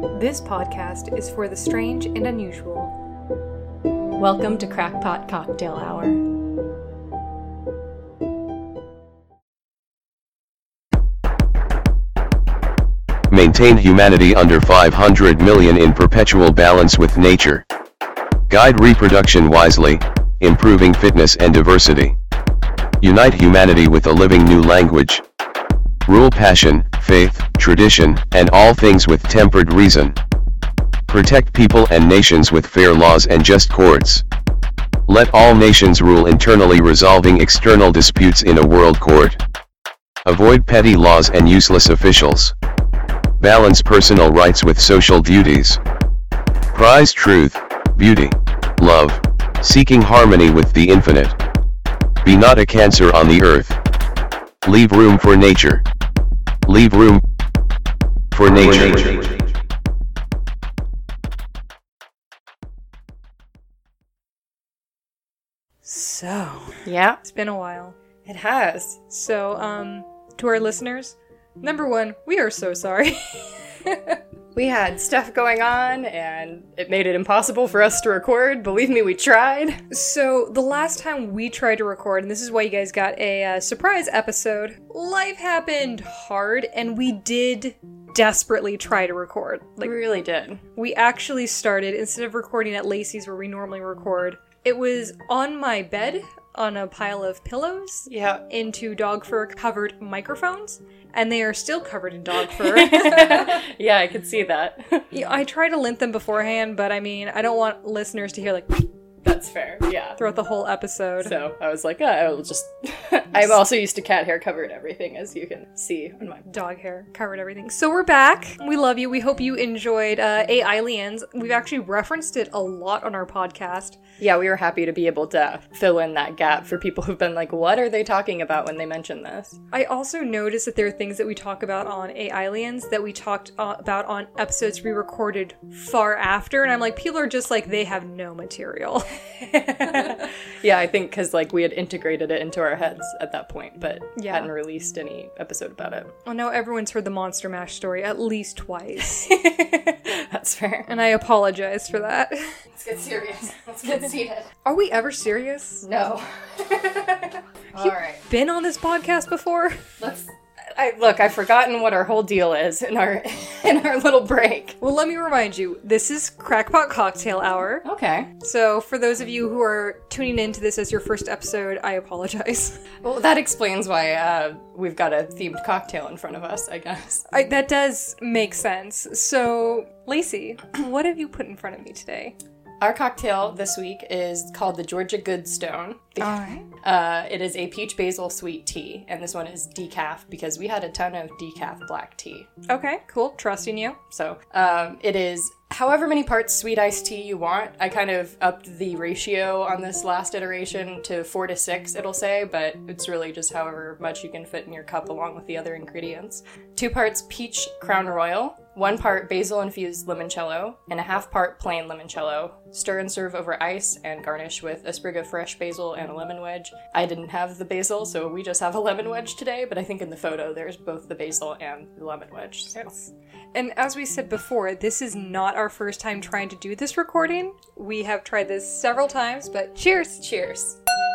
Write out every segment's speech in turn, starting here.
This podcast is for the strange and unusual. Welcome to Crackpot Cocktail Hour. Maintain humanity under 500 million in perpetual balance with nature. Guide reproduction wisely, improving fitness and diversity. Unite humanity with a living new language. Rule passion, faith, tradition, and all things with tempered reason. Protect people and nations with fair laws and just courts. Let all nations rule internally, resolving external disputes in a world court. Avoid petty laws and useless officials. Balance personal rights with social duties. Prize truth, beauty, love, seeking harmony with the infinite. Be not a cancer on the earth. Leave room for nature. Leave room for nature. So, Yeah, it's been a while. it has. So, to our listeners, number one, we are so sorry. We had stuff going on, and it made it impossible for us to record. Believe me, we tried. So, the last time we tried to record, and this is why you guys got a surprise episode, life happened hard, and we did desperately try to record. We really did. We actually started, instead of recording at Lacey's where we normally record, it was on my bed on a pile of pillows Yeah. into dog fur covered microphones, and they are still covered in dog fur. Yeah, I could see that. Yeah, I try to lint them beforehand, but I mean, I don't want listeners to hear like That's fair, yeah. throughout the whole episode. So I was like, I will just... I'm also used to cat hair covered everything, as you can see on my... Dog hair covered everything. So we're back. We love you. We hope you enjoyed Aliens. We've actually referenced it a lot on our podcast. Yeah, we were happy to be able to fill in that gap for people who've been like, what are they talking about when they mention this? I also noticed that there are things that we talk about on Aliens that we talked about on episodes we recorded far after, and I'm like, people are just like, they have no material. Yeah, I think because like we had integrated it into our heads at that point, but Yeah. hadn't released any episode about it. Oh no, everyone's heard the Monster Mash story at least twice. That's fair. And I apologize for that. Let's get serious. Let's get seated. Are we ever serious? No. All right. Been on this podcast before? I've forgotten what our whole deal is in our little break. Well, let me remind you, this is Crackpot Cocktail Hour. Okay. So for those of you who are tuning into this as your first episode, I apologize. Well, that explains why we've got a themed cocktail in front of us, I guess. That does make sense. So, Lacey, what have you put in front of me today? Our cocktail this week is called the Georgia Goodstone. Alright. It is a peach basil sweet tea, and this one is decaf because we had a ton of decaf black tea. Okay, cool. Trusting you. So it is however many parts sweet iced tea you want. I kind of upped the ratio on this last iteration to 4 to 6, it'll say, but it's really just however much you can fit in your cup along with the other ingredients. 2 parts peach Crown Royal, 1 part basil-infused limoncello, and a half part plain limoncello. Stir and serve over ice and garnish with a sprig of fresh basil and a lemon wedge. I didn't have the basil, so we just have a lemon wedge today, but I think in the photo there's both the basil and the lemon wedge. So. Yes. And as we said before, this is not our first time trying to do this recording. We have tried this several times, but cheers! Cheers.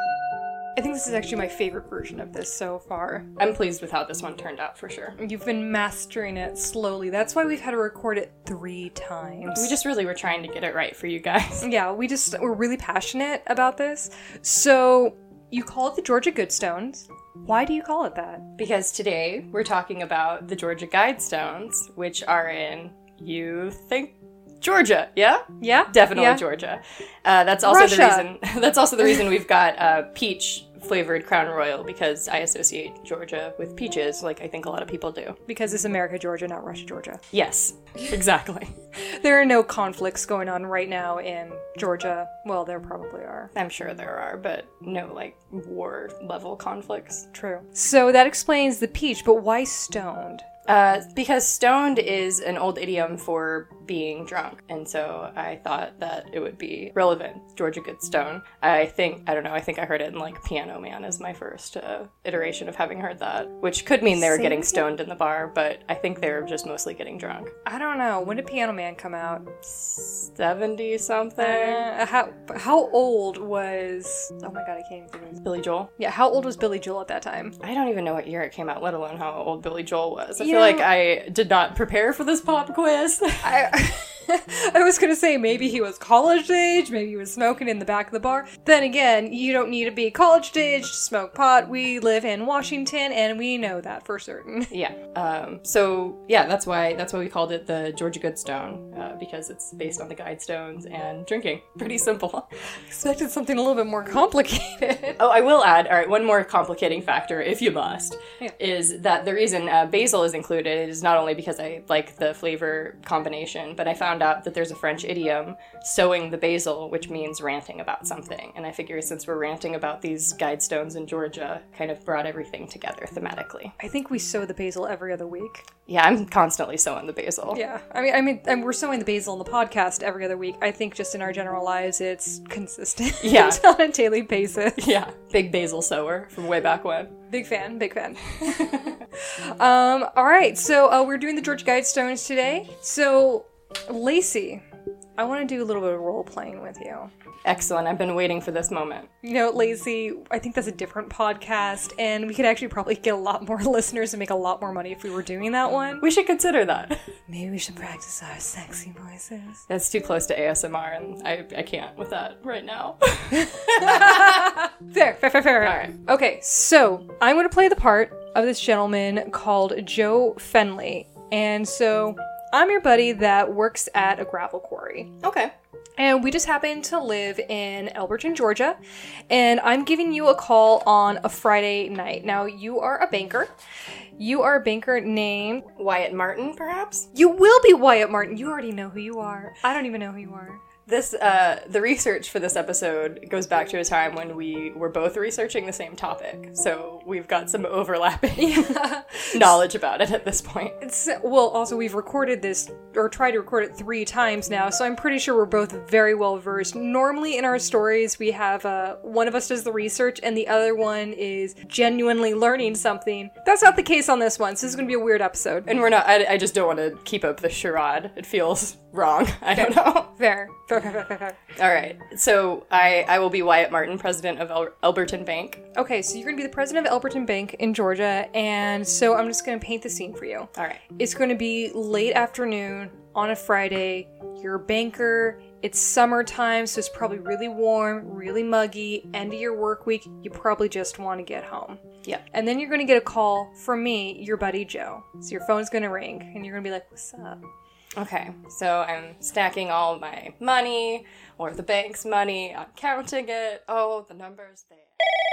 I think this is actually my favorite version of this so far. I'm pleased with how this one turned out for sure. You've been mastering it slowly. That's why we've had to record it 3 times. We just really were trying to get it right for you guys. Yeah, we're really passionate about this. So, you call it the Georgia Goodstones. Why do you call it that? Because today we're talking about the Georgia Guidestones, which are in, you think, Georgia, yeah? Yeah? Definitely Yeah. Georgia. That's also Russia. the reason. That's also the reason we've got peach flavored Crown Royal, because I associate Georgia with peaches, like I think a lot of people do. Because it's America, Georgia, not Russia, Georgia. Yes, exactly. There are no conflicts going on right now in Georgia. Well, there probably are. I'm sure there are, but no like war level conflicts. True. So that explains the peach, but why stoned? Because stoned is an old idiom for being drunk. And so I thought that it would be relevant. Georgia Goodstone. I think I heard it in like Piano Man as my first iteration of having heard that, which could mean they were getting stoned in the bar, but I think they were just mostly getting drunk. I don't know. When did Piano Man come out? 70 something. How old was... Oh my god, I can't even think of it. Billy Joel? Yeah, how old was Billy Joel at that time? I don't even know what year it came out, let alone how old Billy Joel was. I feel like I did not prepare for this pop quiz. I was gonna say maybe he was college age, maybe he was smoking in the back of the bar. Then again, you don't need to be college age to smoke pot. We live in Washington, and we know that for certain. Yeah. So yeah, that's why we called it the Georgia Goodstone, because it's based on the Guidestones and drinking. Pretty simple. Expected something a little bit more complicated. Oh, I will add, all right, one more complicating factor, if you must, is that the reason basil is included is not only because I like the flavor combination, but I found out that there's a French idiom, sowing the basil, which means ranting about something. And I figure since we're ranting about these Guidestones in Georgia, kind of brought everything together thematically. I think we sow the basil every other week. Yeah, I'm constantly sowing the basil. Yeah, I mean, we're sowing the basil in the podcast every other week. I think just in our general lives, it's consistent. Yeah. On a daily basis. Yeah, big basil sower from way back when. Big fan. All right, so we're doing the Georgia Guidestones today. So, Lacey, I want to do a little bit of role playing with you. Excellent. I've been waiting for this moment. You know, Lacey, I think that's a different podcast, and we could actually probably get a lot more listeners and make a lot more money if we were doing that one. We should consider that. Maybe we should practice our sexy voices. That's too close to ASMR, and I can't with that right now. Fair. All right. Okay, so I'm going to play the part of this gentleman called Joe Fenley, and so I'm your buddy that works at a gravel quarry. Okay. And we just happen to live in Elberton, Georgia, and I'm giving you a call on a Friday night. Now, you are a banker. You are a banker named... Wyatt Martin, perhaps? You will be Wyatt Martin. You already know who you are. I don't even know who you are. This, the research for this episode goes back to a time when we were both researching the same topic, so we've got some overlapping knowledge about it at this point. Well, also, we've recorded this, or tried to record it 3 times now, so I'm pretty sure we're both very well versed. Normally in our stories, we have, one of us does the research, and the other one is genuinely learning something. That's not the case on this one, so this is gonna be a weird episode. And we're not, I just don't want to keep up the charade. It feels wrong. I don't know. Fair. All right. So I will be Wyatt Martin, president of Elberton Bank. Okay, so you're going to be the president of Elberton Bank in Georgia, and so I'm just going to paint the scene for you. All right. It's going to be late afternoon on a Friday. You're a banker. It's summertime, so it's probably really warm, really muggy. End of your work week. You probably just want to get home. Yeah. And then you're going to get a call from me, your buddy Joe. So your phone's going to ring, and you're going to be like, "What's up?" Okay, so I'm stacking all my money, or the bank's money, I'm counting it. Oh, the numbers there.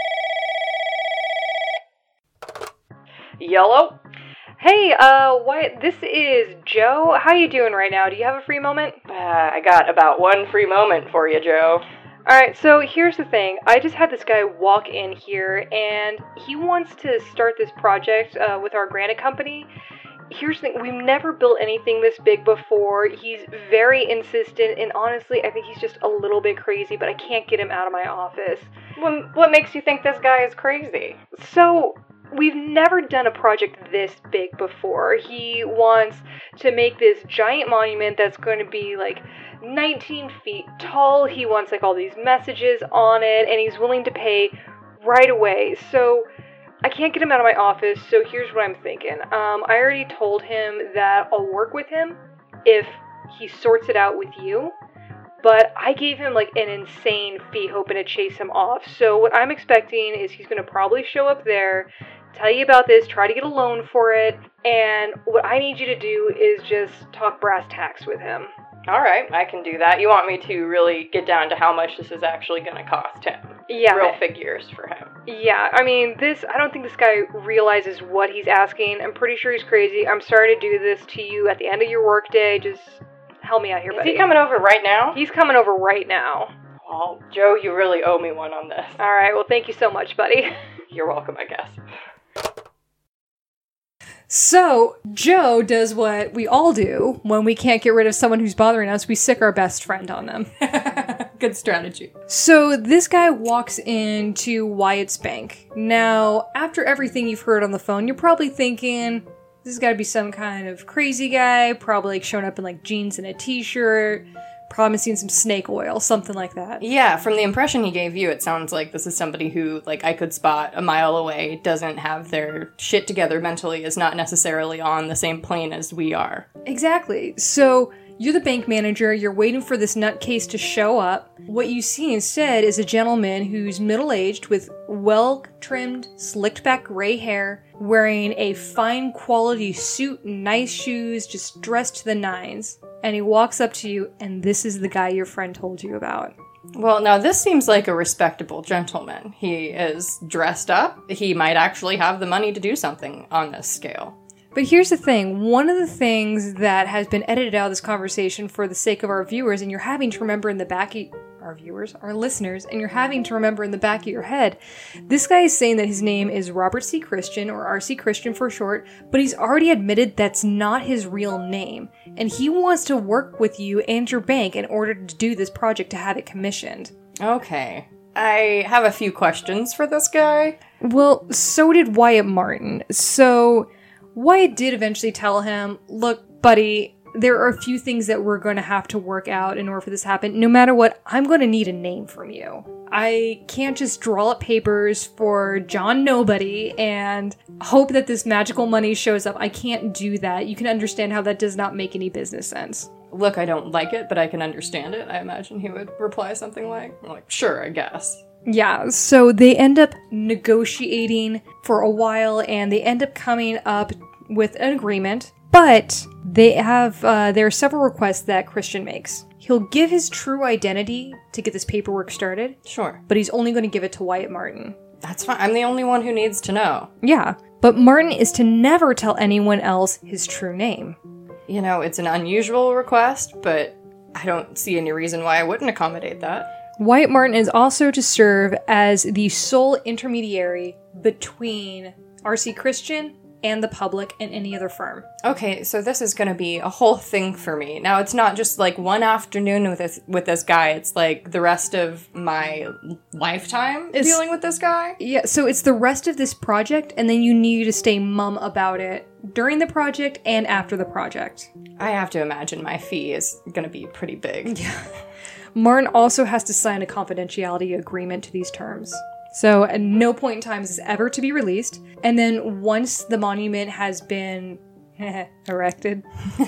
Yellow? Hey, Wyatt, this is Joe. How you doing right now? Do you have a free moment? I got about one free moment for you, Joe. Alright, so here's the thing. I just had this guy walk in here, and he wants to start this project with our granite company. Here's the thing, we've never built anything this big before. He's very insistent, and honestly, I think he's just a little bit crazy, but I can't get him out of my office. What makes you think this guy is crazy? So, we've never done a project this big before. He wants to make this giant monument that's going to be like 19 feet tall. He wants like all these messages on it, and he's willing to pay right away. So, I can't get him out of my office, so here's what I'm thinking. I already told him that I'll work with him if he sorts it out with you, but I gave him like an insane fee hoping to chase him off. So what I'm expecting is he's going to probably show up there, tell you about this, try to get a loan for it, and what I need you to do is just talk brass tacks with him. All right, I can do that. You want me to really get down to how much this is actually going to cost him? Yeah. Real figures for him. Yeah, I mean, I don't think this guy realizes what he's asking. I'm pretty sure he's crazy. I'm sorry to do this to you at the end of your workday. Just help me out here, buddy. Is he coming over right now? He's coming over right now. Well, Joe, you really owe me one on this. All right, well, thank you so much, buddy. You're welcome, I guess. So, Joe does what we all do when we can't get rid of someone who's bothering us. We sick our best friend on them. Good strategy. So, this guy walks into Wyatt's bank. Now, after everything you've heard on the phone, you're probably thinking, this has got to be some kind of crazy guy, probably like showing up in like jeans and a t-shirt, promising some snake oil, something like that. Yeah, from the impression he gave you, it sounds like this is somebody who, like, I could spot a mile away, doesn't have their shit together mentally, is not necessarily on the same plane as we are. Exactly. So, you're the bank manager, you're waiting for this nutcase to show up. What you see instead is a gentleman who's middle-aged with well-trimmed, slicked-back gray hair, wearing a fine-quality suit and nice shoes, just dressed to the nines. And he walks up to you, and this is the guy your friend told you about. Well, now this seems like a respectable gentleman. He is dressed up. He might actually have the money to do something on this scale. But here's the thing. One of the things that has been edited out of this conversation for the sake of our viewers, and you're having to remember in the back of our viewers, our listeners, and you're having to remember in the back of your head, this guy is saying that his name is Robert C. Christian, or R.C. Christian for short, but he's already admitted that's not his real name, and he wants to work with you and your bank in order to do this project to have it commissioned. Okay. I have a few questions for this guy. Well, so did Wyatt Martin. So Wyatt did eventually tell him, look, buddy, there are a few things that we're going to have to work out in order for this to happen. No matter what, I'm going to need a name from you. I can't just draw up papers for John Nobody and hope that this magical money shows up. I can't do that. You can understand how that does not make any business sense. Look, I don't like it, but I can understand it. I imagine he would reply something like, sure, I guess. Yeah, so they end up negotiating for a while, and they end up coming up with an agreement. But they have, there are several requests that Christian makes. He'll give his true identity to get this paperwork started. Sure. But he's only going to give it to Wyatt Martin. That's fine. I'm the only one who needs to know. Yeah, but Martin is to never tell anyone else his true name. You know, it's an unusual request, but I don't see any reason why I wouldn't accommodate that. Wyatt Martin is also to serve as the sole intermediary between R.C. Christian and the public and any other firm. Okay, so this is going to be a whole thing for me. Now, it's not just like one afternoon with this guy. It's like the rest of my lifetime dealing with this guy. Yeah, so it's the rest of this project, and then you need to stay mum about it during the project and after the project. I have to imagine my fee is going to be pretty big. Yeah. Martin also has to sign a confidentiality agreement to these terms. So at no point in time is this ever to be released. And then once the monument has been erected,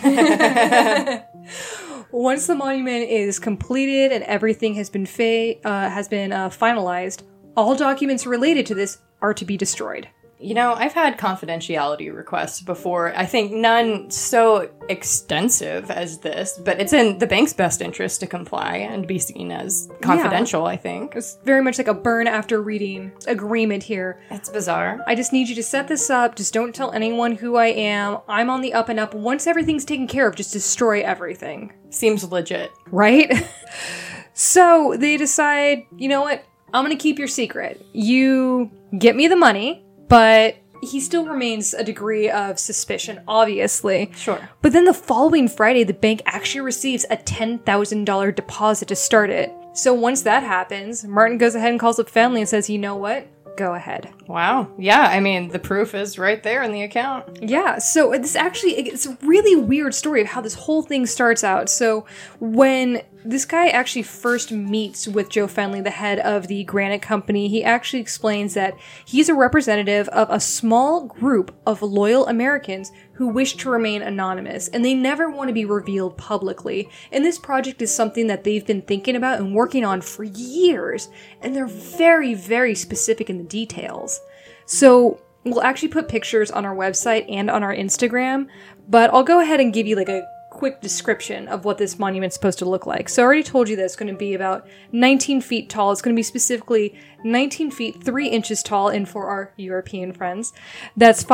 once the monument is completed and everything has been finalized, all documents related to this are to be destroyed. You know, I've had confidentiality requests before. I think none so extensive as this, but it's in the bank's best interest to comply and be seen as confidential, I think. It's very much like a burn after reading agreement here. It's bizarre. I just need you to set this up. Just don't tell anyone who I am. I'm on the up and up. Once everything's taken care of, just destroy everything. Seems legit. Right? So they decide, you know what? I'm going to keep your secret. You get me the money. But he still remains a degree of suspicion, obviously. Sure. But then the following Friday, the bank actually receives a $10,000 deposit to start it. So once that happens, Martin goes ahead and calls up family and says, you know what? Go ahead. Wow. Yeah, I mean, the proof is right there in the account. Yeah, so it's a really weird story of how this whole thing starts out. So when this guy actually first meets with Joe Fenley, the head of the Granite Company, he actually explains that he's a representative of a small group of loyal Americans who wish to remain anonymous, and they never want to be revealed publicly. And this project is something that they've been thinking about and working on for years, and they're very, very specific in the details. So we'll actually put pictures on our website and on our Instagram, but I'll go ahead and give you like a quick description of what this monument's supposed to look like. So I already told you that it's going to be about 19 feet tall. It's going to be specifically 19 feet 3 inches tall, and for our European friends, that's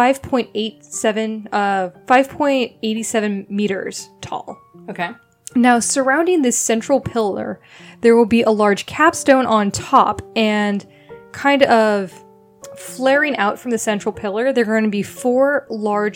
5.87 meters tall. Okay. Now, surrounding this central pillar, there will be a large capstone on top, and kind of flaring out from the central pillar, there are going to be 4 large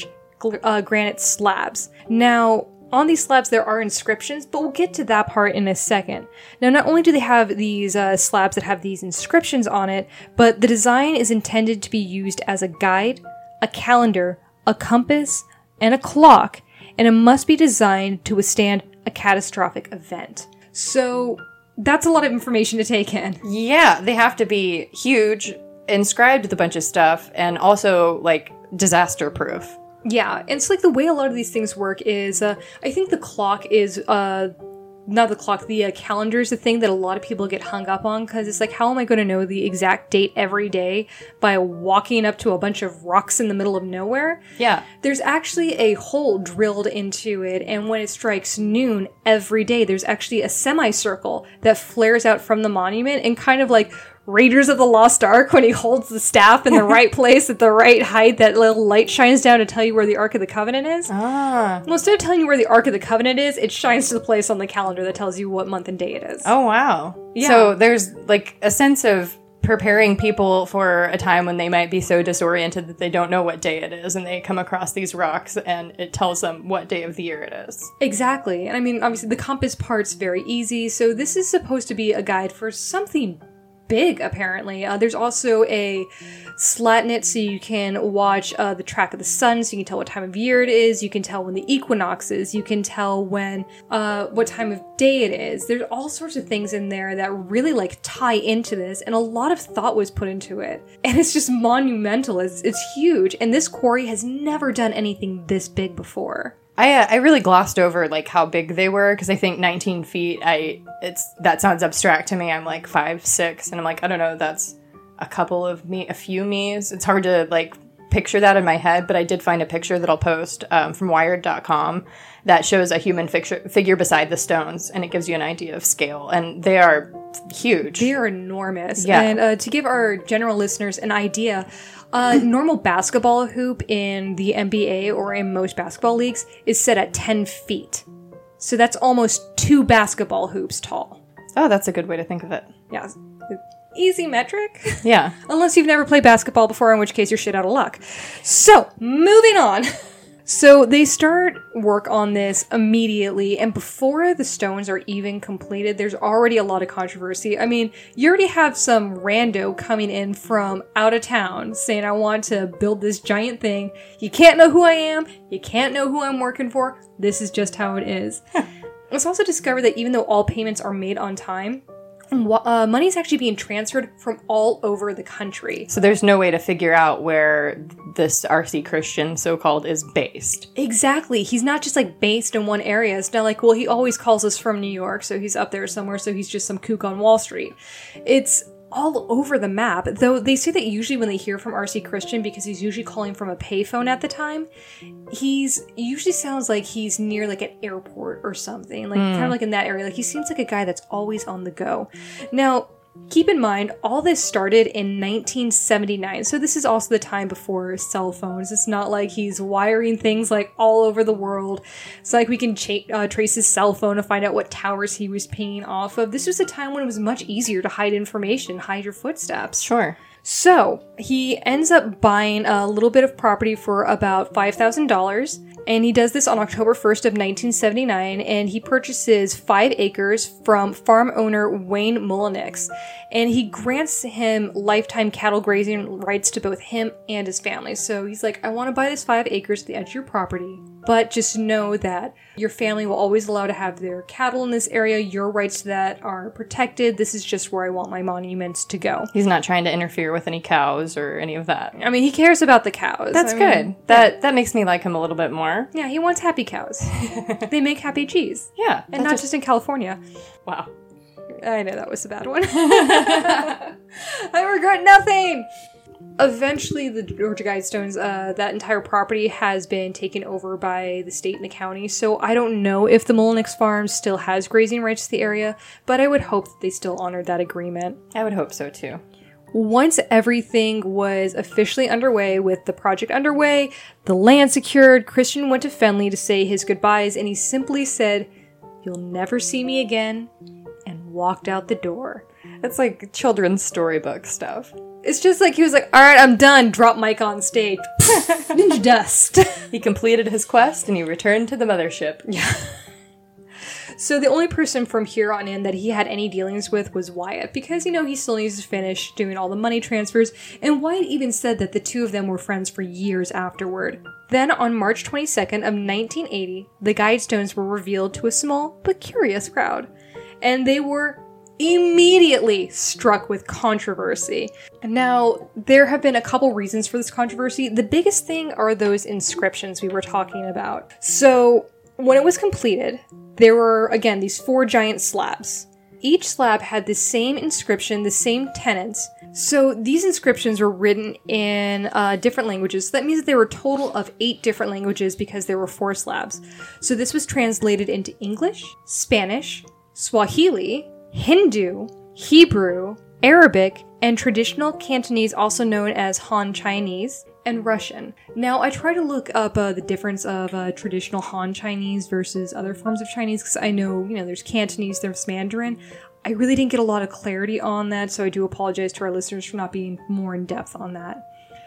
granite slabs. Now, on these slabs, there are inscriptions, but we'll get to that part in a second. Now, not only do they have these slabs that have these inscriptions on it, but the design is intended to be used as a guide, a calendar, a compass, and a clock, and it must be designed to withstand a catastrophic event. So, that's a lot of information to take in. Yeah, they have to be huge, inscribed with a bunch of stuff, and also, like, disaster-proof. Yeah, and it's like the way a lot of these things work is, I think the clock is, not the clock, the calendar is the thing that a lot of people get hung up on, because it's like, how am I going to know the exact date every day by walking up to a bunch of rocks in the middle of nowhere? Yeah. There's actually a hole drilled into it, and when it strikes noon every day, there's actually a semicircle that flares out from the monument, and kind of like Raiders of the Lost Ark, when he holds the staff in the right place at the right height, that little light shines down to tell you where the Ark of the Covenant is. Ah. Well, instead of telling you where the Ark of the Covenant is, it shines to the place on the calendar that tells you what month and day it is. Oh, wow. Yeah. So there's, like, a sense of preparing people for a time when they might be so disoriented that they don't know what day it is, and they come across these rocks, and it tells them what day of the year it is. Exactly. And I mean, obviously, the compass part's very easy, so this is supposed to be a guide for something big, apparently. There's also a slat in it, so you can watch the track of the sun, so you can tell what time of year it is, you can tell when the equinox is, you can tell when, what time of day it is. There's all sorts of things in there that really, like, tie into this, and a lot of thought was put into it. And it's just monumental, it's huge, and this quarry has never done anything this big before. I really glossed over, like, how big they were, because I think 19 feet, that sounds abstract to me. I'm, like, 5'6", and I'm like, I don't know, that's a few me's. It's hard to, like, picture that in my head, but I did find a picture that I'll post from Wired.com that shows a human figure beside the stones, and it gives you an idea of scale, and they are huge. They are enormous. Yeah. And to give our general listeners an idea, a normal basketball hoop in the NBA or in most basketball leagues is set at 10 feet. So that's almost 2 basketball hoops tall. Oh, that's a good way to think of it. Yeah. Easy metric. Yeah. Unless you've never played basketball before, in which case you're shit out of luck. So, moving on. So they start work on this immediately, and before the stones are even completed, there's already a lot of controversy. I mean, you already have some rando coming in from out of town saying, I want to build this giant thing. You can't know who I am. You can't know who I'm working for. This is just how it is. It's also discovered that even though all payments are made on time, money is actually being transferred from all over the country. So there's no way to figure out where this R.C. Christian, so-called, is based. Exactly. He's not just, like, based in one area. It's not like, well, he always calls us from New York, so he's up there somewhere, so he's just some kook on Wall Street. It's all over the map, though they say that usually when they hear from R.C. Christian, because he's usually calling from a payphone at the time, he's usually sounds like he's near, like, an airport or something, like, kind of like in that area. Like, he seems like a guy that's always on the go. Now, keep in mind, all this started in 1979, so this is also the time before cell phones. It's not like he's wiring things, like, all over the world. It's like we can trace his cell phone to find out what towers he was pinging off of. This was a time when it was much easier to hide information, hide your footsteps. Sure. So, he ends up buying a little bit of property for about $5,000, and he does this on October 1st of 1979, and he purchases 5 acres from farm owner Wayne Mullenix, and he grants him lifetime cattle grazing rights to both him and his family. So he's like, I want to buy this 5 acres at the edge of your property, but just know that your family will always allow to have their cattle in this area. Your rights to that are protected. This is just where I want my monuments to go. He's not trying to interfere with any cows or any of that. I mean, he cares about the cows. That's good. That makes me like him a little bit more. Yeah, he wants happy cows. They make happy cheese. Yeah. And not just in California. Wow. I know that was a bad one. I regret nothing! Eventually, the Georgia Guidestones, that entire property has been taken over by the state and the county, so I don't know if the Mullenix Farm still has grazing rights to the area, but I would hope that they still honored that agreement. I would hope so, too. Once everything was officially underway, with the project underway, the land secured, Christian went to Fenley to say his goodbyes, and he simply said, "You'll never see me again," and walked out the door. It's like children's storybook stuff. It's just like he was like, all right, I'm done. Drop mic on stage. Ninja dust. He completed his quest and he returned to the mothership. Yeah. So the only person from here on in that he had any dealings with was Wyatt, because, he still needs to finish doing all the money transfers, and Wyatt even said that the two of them were friends for years afterward. Then, on March 22nd of 1980, the Guidestones were revealed to a small but curious crowd, and they were immediately struck with controversy. Now, there have been a couple reasons for this controversy. The biggest thing are those inscriptions we were talking about. So, when it was completed, there were, again, these 4 giant slabs. Each slab had the same inscription, the same tenets. So these inscriptions were written in different languages. So that means that there were a total of 8 different languages because there were 4 slabs. So this was translated into English, Spanish, Swahili, Hindu, Hebrew, Arabic, and traditional Cantonese, also known as Han Chinese, and Russian. Now, I try to look up the difference of traditional Han Chinese versus other forms of Chinese, because I know, there's Cantonese, there's Mandarin. I really didn't get a lot of clarity on that, so I do apologize to our listeners for not being more in depth on that.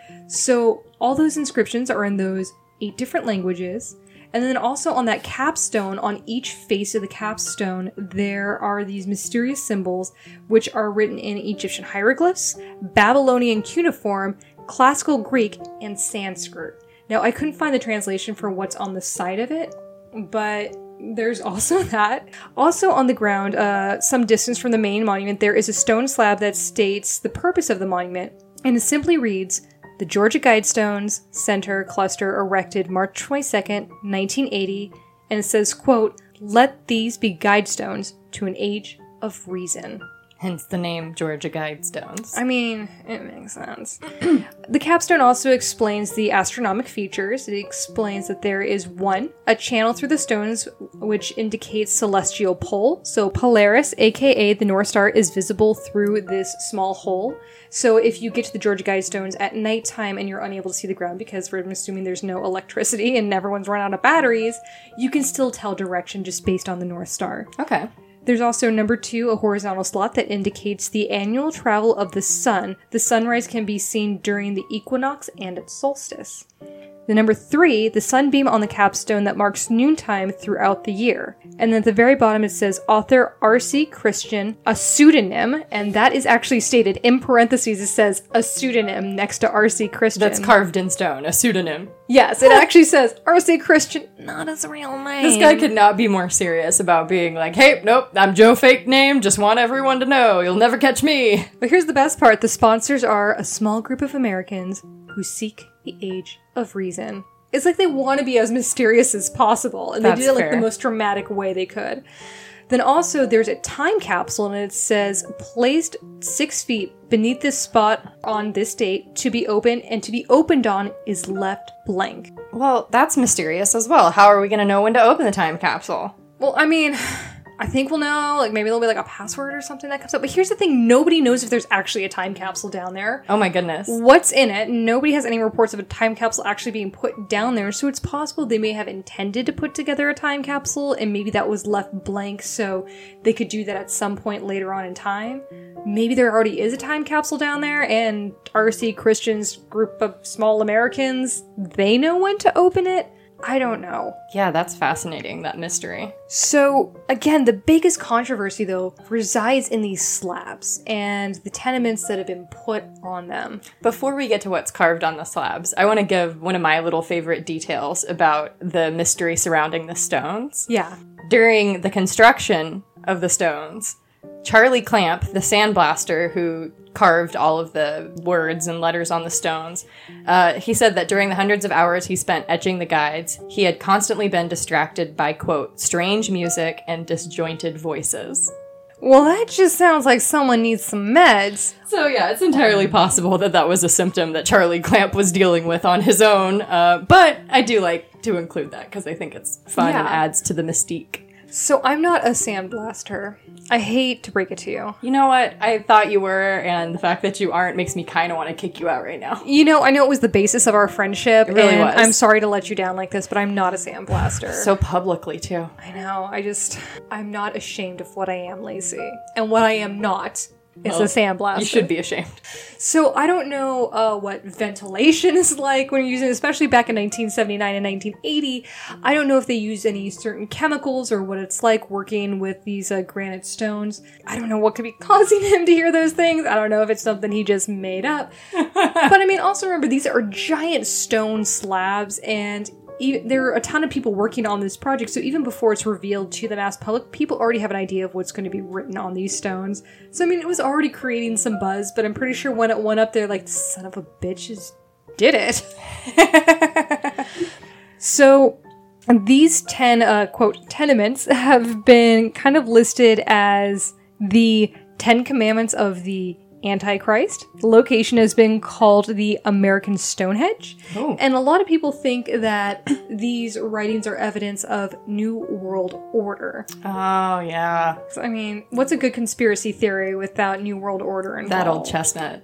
So, all those inscriptions are in those 8 different languages. And then also on that capstone, on each face of the capstone, there are these mysterious symbols, which are written in Egyptian hieroglyphs, Babylonian cuneiform, Classical Greek, and Sanskrit. Now, I couldn't find the translation for what's on the side of it, but there's also that. Also on the ground, some distance from the main monument, there is a stone slab that states the purpose of the monument, and it simply reads, "The Georgia Guidestones Center Cluster erected March 22nd, 1980," and it says, quote, "Let these be guidestones to an age of reason." Hence the name Georgia Guidestones. I mean, it makes sense. The capstone also explains the astronomic features. It explains that there is 1, a channel through the stones which indicates celestial pole. So Polaris, aka the North Star, is visible through this small hole. So if you get to the Georgia Guidestones at nighttime and you're unable to see the ground because we're assuming there's no electricity and everyone's run out of batteries, you can still tell direction just based on the North Star. Okay. There's also number 2, a horizontal slot that indicates the annual travel of the sun. The sunrise can be seen during the equinox and at solstice. The number 3, the sunbeam on the capstone that marks noontime throughout the year. And then at the very bottom it says author R.C. Christian, a pseudonym, and that is actually stated in parentheses. It says a pseudonym next to R.C. Christian. That's carved in stone, a pseudonym. Yes, it actually says R.C. Christian, not his real name. This guy could not be more serious about being like, hey, nope, I'm Joe fake name, just want everyone to know, you'll never catch me. But here's the best part, the sponsors are a small group of Americans who seek the age of reason. It's like they want to be as mysterious as possible, and That's they did it like fair. the most dramatic way they could. Then also there's a time capsule, and it says placed 6 feet beneath this spot on this date to be opened, and to be opened on is left blank. Well, that's mysterious as well. How are we going to know when to open the time capsule? Well, I mean, I think we'll know, like maybe there'll be like a password or something that comes up. But here's the thing, nobody knows if there's actually a time capsule down there. Oh my goodness. What's in it? Nobody has any reports of a time capsule actually being put down there, so it's possible they may have intended to put together a time capsule, and maybe that was left blank so they could do that at some point later on in time. Maybe there already is a time capsule down there, and R.C. Christian's group of small Americans, they know when to open it. I don't know. Yeah, that's fascinating, that mystery. So, again, the biggest controversy, though, resides in these slabs and the tenements that have been put on them. Before we get to what's carved on the slabs, I want to give one of my little favorite details about the mystery surrounding the stones. Yeah. During the construction of the stones, Charlie Clamp, the sandblaster who carved all of the words and letters on the stones, he said that during the hundreds of hours he spent etching the guides, he had constantly been distracted by, quote, strange music and disjointed voices. Well, that just sounds like someone needs some meds. So yeah, it's entirely possible that that was a symptom that Charlie Clamp was dealing with on his own, but I do like to include that because I think it's fun and adds to the mystique. So I'm not a sandblaster. I hate to break it to you. You know what? I thought you were, and the fact that you aren't makes me kind of want to kick you out right now. You know, I know it was the basis of our friendship, It really and was. I'm sorry to let you down like this, but I'm not a sandblaster. So publicly, too. I know, I'm not ashamed of what I am, Lacey. And what I am not It's a sandblaster. You should be ashamed. So I don't know what ventilation is like when you're using it, especially back in 1979 and 1980. I don't know if they use any certain chemicals or what it's like working with these granite stones. I don't know what could be causing him to hear those things. I don't know if it's something he just made up. But I mean, also remember, these are giant stone slabs, and there are a ton of people working on this project, so even before it's revealed to the mass public, people already have an idea of what's going to be written on these stones. So, I mean, it was already creating some buzz, but I'm pretty sure when it went up there, like, son of a bitch did it. So, these 10, quote, tenements have been kind of listed as the 10 Commandments of the Antichrist. The location has been called the American Stonehenge. Oh. And a lot of people think that these writings are evidence of New World Order. Oh, yeah. So, I mean, what's a good conspiracy theory without New World Order involved? That old chestnut.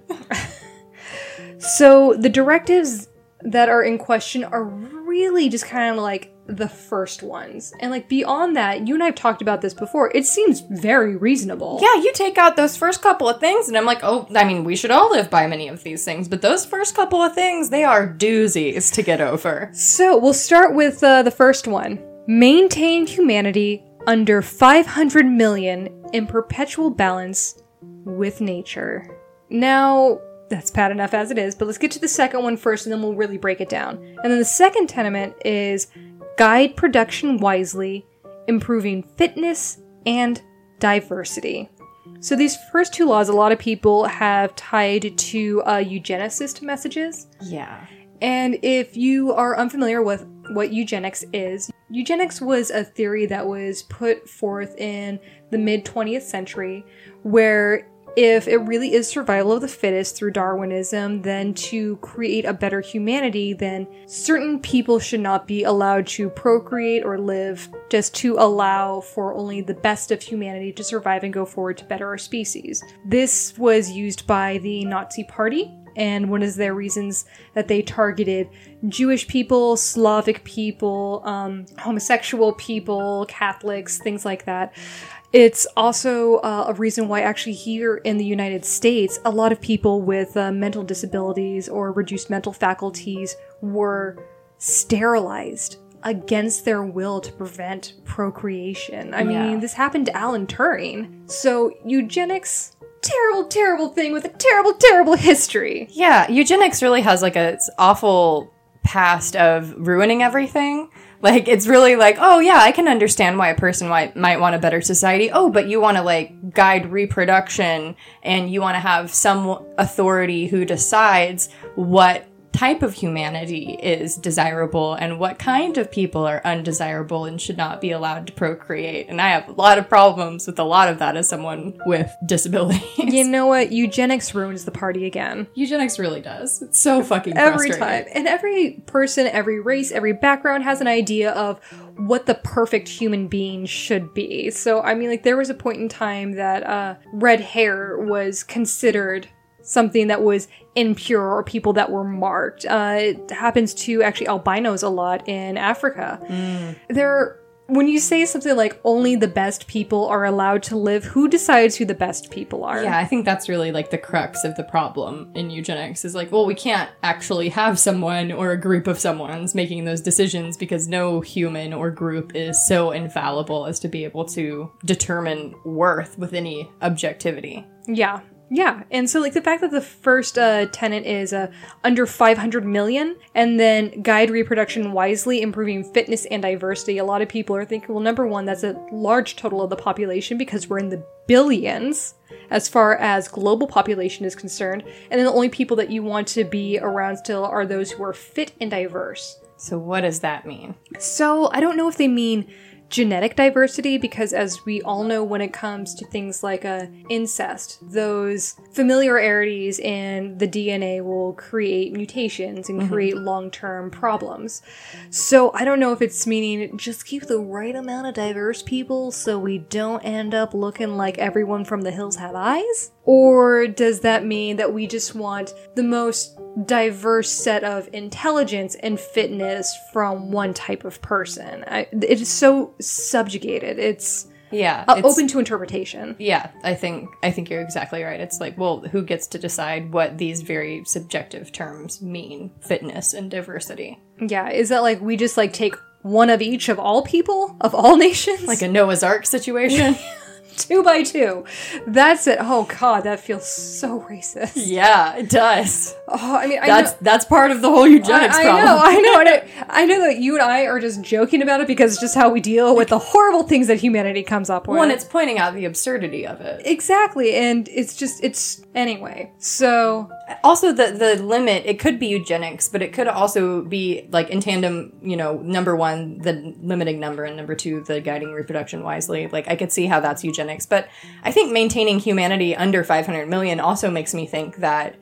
So, the directives that are in question are really just kind of like the first ones. And like beyond that, you and I have talked about this before, it seems very reasonable. Yeah, you take out those first couple of things and I'm like, oh, I mean, we should all live by many of these things, but those first couple of things, they are doozies to get over. So we'll start with the first one. Maintain humanity under 500 million in perpetual balance with nature. Now, that's bad enough as it is, but let's get to the second one first and then we'll really break it down. And then the second tenement is guide production wisely, improving fitness and diversity. So these first two laws, a lot of people have tied to eugenicist messages. Yeah. And if you are unfamiliar with what eugenics is, eugenics was a theory that was put forth in the mid-20th century where if it really is survival of the fittest through Darwinism, then to create a better humanity, then certain people should not be allowed to procreate or live, just to allow for only the best of humanity to survive and go forward to better our species. This was used by the Nazi Party, and one of their reasons that they targeted Jewish people, Slavic people, homosexual people, Catholics, things like that. It's also a reason why actually here in the United States, a lot of people with mental disabilities or reduced mental faculties were sterilized against their will to prevent procreation. I mean, this happened to Alan Turing. So eugenics, terrible, terrible thing with a terrible, terrible history. Yeah, eugenics really has like a awful past of ruining everything. Like, it's really like, oh yeah, I can understand why a person might want a better society. Oh, but you want to like guide reproduction and you want to have some authority who decides what type of humanity is desirable and what kind of people are undesirable and should not be allowed to procreate. And I have a lot of problems with a lot of that as someone with disabilities. You know what? Eugenics ruins the party again. Eugenics really does. It's so fucking every frustrating. time. And every person, every race, every background has an idea of what the perfect human being should be. So, I mean, like, there was a point in time that red hair was considered something that was impure or people that were marked. It happens to actually albinos a lot in Africa. When you say something like only the best people are allowed to live, who decides who the best people are? Yeah, I think that's really like the crux of the problem in eugenics is like, well, we can't actually have someone or a group of someone's making those decisions because no human or group is so infallible as to be able to determine worth with any objectivity. Yeah. Yeah, and so like the fact that the first tenet is under 500 million, and then guide reproduction wisely, improving fitness and diversity, a lot of people are thinking, well, number one, that's a large total of the population because we're in the billions as far as global population is concerned, and then the only people that you want to be around still are those who are fit and diverse. So what does that mean? So I don't know if they mean genetic diversity, because as we all know, when it comes to things like incest, those familiarities in the DNA will create mutations and create long-term problems. So I don't know if it's meaning just keep the right amount of diverse people so we don't end up looking like everyone from the hills have eyes? Or does that mean that we just want the most diverse set of intelligence and fitness from one type of person? It is so subjugated. Yeah. open to interpretation. Yeah, I think you're exactly right. It's like, well, who gets to decide what these very subjective terms mean? Fitness and diversity. Yeah, is that like we just like take one of each of all people, of all nations? Like a Noah's Ark situation? 2 by 2. That's it. Oh god, that feels so racist. Yeah, it does. Oh, I mean, That's part of the whole eugenics problem. I know. I know that you and I are just joking about it because it's just how we deal with the horrible things that humanity comes up with. One, it's pointing out the absurdity of it. Exactly, and it's anyway. So also the limit, it could be eugenics, but it could also be like in tandem, number one, the limiting number, and number two, the guiding reproduction wisely. Like I could see how that's eugenics, but I think maintaining humanity under 500 million also makes me think that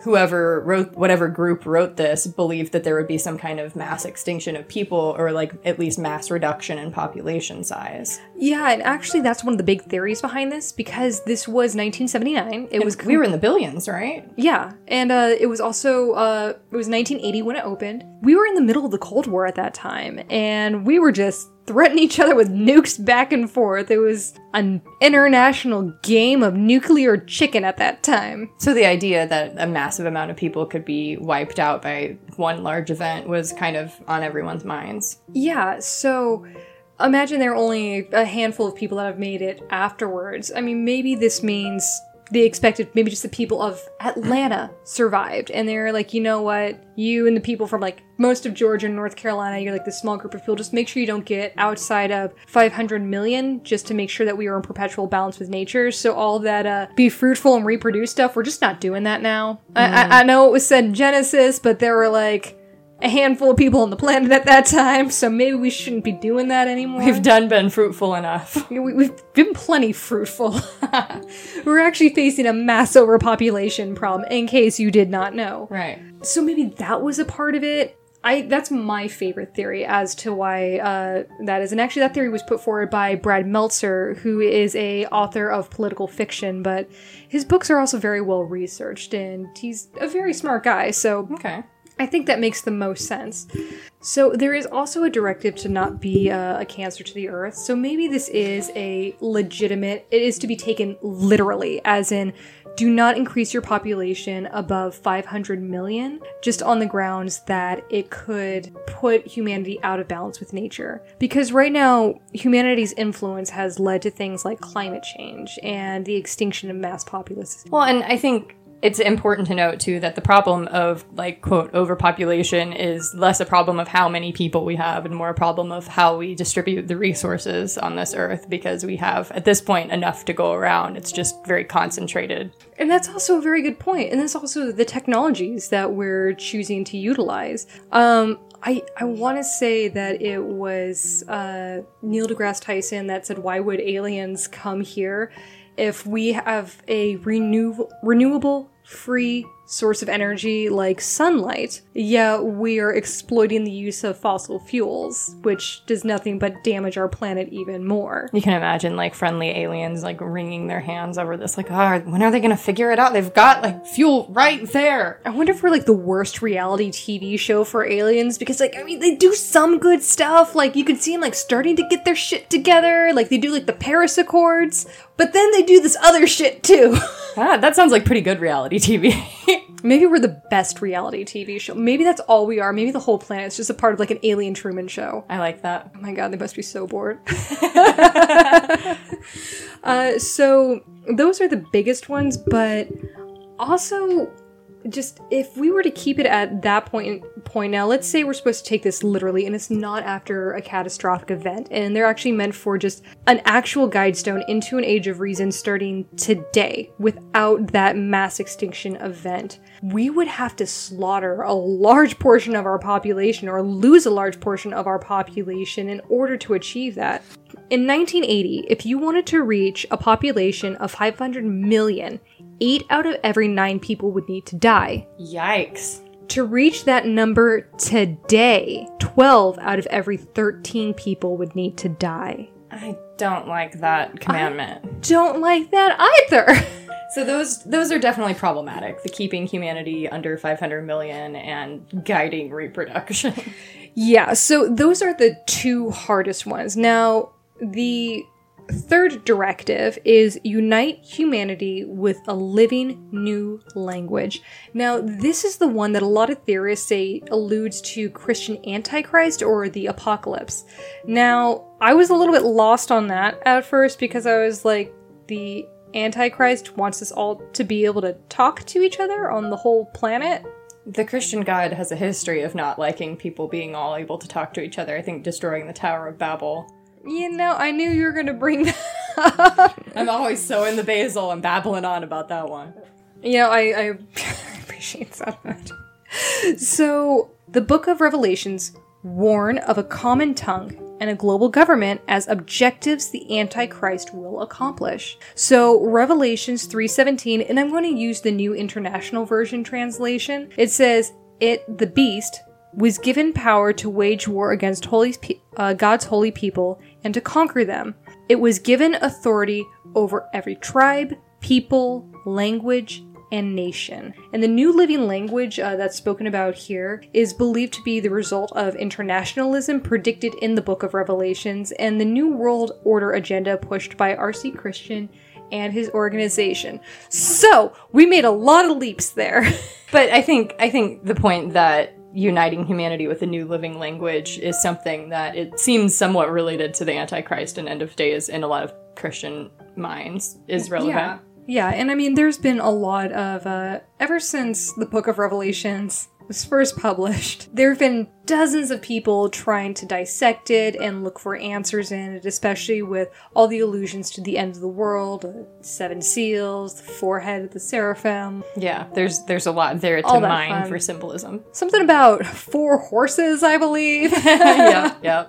whatever group wrote this believed that there would be some kind of mass extinction of people, or like at least mass reduction in population size. Yeah, and actually that's one of the big theories behind this, because this was 1979. We were in the billions, right? Yeah, and it was also it was 1980 when it opened. We were in the middle of the Cold War at that time, and we were just threatening each other with nukes back and forth. It was an international game of nuclear chicken at that time. So the idea that a massive amount of people could be wiped out by one large event was kind of on everyone's minds. Yeah, so imagine there are only a handful of people that have made it afterwards. I mean, maybe this means they expected maybe just the people of Atlanta survived, and they're like, you know what, you and the people from like most of Georgia and North Carolina, you're like this small group of people, just make sure you don't get outside of 500 million, just to make sure that we are in perpetual balance with nature. So all that be fruitful and reproduce stuff, we're just not doing that now. I know it was said in Genesis, but there were like a handful of people on the planet at that time, so maybe we shouldn't be doing that anymore. We've been fruitful enough. We've been plenty fruitful. We're actually facing a mass overpopulation problem, in case you did not know. Right. So maybe that was a part of it. That's my favorite theory as to why that is. And actually that theory was put forward by Brad Meltzer, who is a author of political fiction, but his books are also very well researched, and he's a very smart guy, so okay. I think that makes the most sense. So there is also a directive to not be a cancer to the earth. So maybe this is it is to be taken literally, as in, do not increase your population above 500 million, just on the grounds that it could put humanity out of balance with nature. Because right now, humanity's influence has led to things like climate change and the extinction of mass populaces. Well, and I think it's important to note, too, that the problem of, like, quote, overpopulation is less a problem of how many people we have and more a problem of how we distribute the resources on this earth, because we have, at this point, enough to go around. It's just very concentrated. And that's also a very good point. And that's also the technologies that we're choosing to utilize. I want to say that it was Neil deGrasse Tyson that said, why would aliens come here if we have a renewable, free source of energy like sunlight? Yeah, we are exploiting the use of fossil fuels, which does nothing but damage our planet even more. You can imagine, like, friendly aliens, like, wringing their hands over this, like, when are they gonna figure it out? They've got, like, fuel right there. I wonder if we're, like, the worst reality TV show for aliens, because, like, I mean, they do some good stuff. Like, you can see them, like, starting to get their shit together. Like, they do, like, the Paris Accords, but then they do this other shit, too. That sounds like pretty good reality TV. Maybe we're the best reality TV show. Maybe that's all we are. Maybe the whole planet's just a part of like an alien Truman Show. I like that. Oh my god, they must be so bored. So those are the biggest ones, but also just if we were to keep it at that point now, let's say we're supposed to take this literally and it's not after a catastrophic event, and they're actually meant for just an actual guidestone into an age of reason starting today without that mass extinction event. We would have to slaughter a large portion of our population or lose a large portion of our population in order to achieve that. In 1980, if you wanted to reach a population of 500 million, 8 out of every 9 people would need to die. Yikes. To reach that number today, 12 out of every 13 people would need to die. I don't like that commandment. I don't like that either. So those are definitely problematic. The keeping humanity under 500 million and guiding reproduction. Yeah, so those are the two hardest ones. Now, the Third directive is unite humanity with a living new language. Now, this is the one that a lot of theorists say alludes to Christian Antichrist or the apocalypse. Now, I was a little bit lost on that at first because I was like, the Antichrist wants us all to be able to talk to each other on the whole planet? The Christian God has a history of not liking people being all able to talk to each other. I think destroying the Tower of Babel. You know, I knew you were going to bring that up. I'm always so in the basil and babbling on about that one. You know, I appreciate that much. So, the Book of Revelations warn of a common tongue and a global government as objectives the Antichrist will accomplish. So, Revelations 3:17, and I'm going to use the New International Version translation. It says, the beast, was given power to wage war against God's holy people and to conquer them. It was given authority over every tribe, people, language, and nation. And the New Living Language that's spoken about here is believed to be the result of internationalism predicted in the Book of Revelations and the New World Order agenda pushed by R.C. Christian and his organization. So, we made a lot of leaps there. But I think the point that uniting humanity with a new living language is something that it seems somewhat related to the Antichrist and end of days in a lot of Christian minds is relevant. Yeah, and I mean, there's been a lot of, ever since the Book of Revelations was first published, there have been dozens of people trying to dissect it and look for answers in it, especially with all the allusions to the end of the world, the 7 seals, the forehead of the seraphim. Yeah, there's a lot there to mine for symbolism. Something about 4 horses, I believe. Yeah.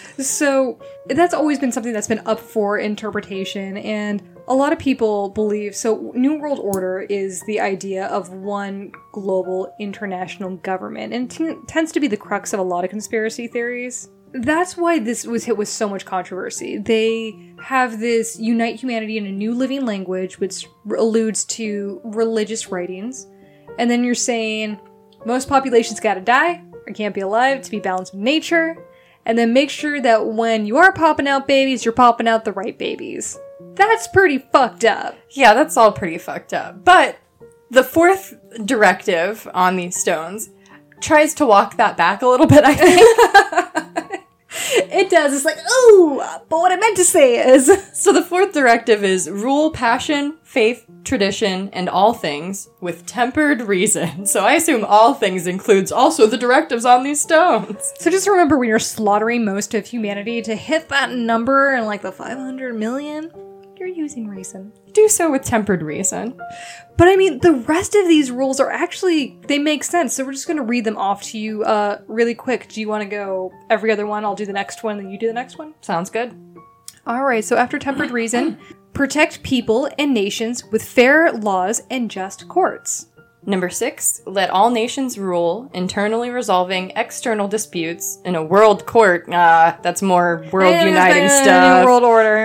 So that's always been something that's been up for interpretation, and a lot of people believe, so New World Order is the idea of one global international government, and tends to be the crux of a lot of conspiracy theories. That's why this was hit with so much controversy. They have this unite humanity in a new living language, which alludes to religious writings, and then you're saying most populations gotta die, or can't be alive to be balanced with nature, and then make sure that when you are popping out babies, you're popping out the right babies. That's pretty fucked up. Yeah, that's all pretty fucked up. But the 4th directive on these stones tries to walk that back a little bit, I think. It does. It's like, oh, but what I meant to say is... So the 4th directive is rule passion, faith, tradition, and all things with tempered reason. So I assume all things includes also the directives on these stones. So just remember when you're slaughtering most of humanity, to hit that number in like the 500 million, you're using reason. Do so with tempered reason. But I mean, the rest of these rules are actually, they make sense. So we're just going to read them off to you really quick. Do you want to go every other one? I'll do the next one, then you do the next one? Sounds good. All right, so after tempered reason, protect people and nations with fair laws and just courts. Number 6, let all nations rule, internally resolving external disputes in a world court. That's more world uniting stuff. New World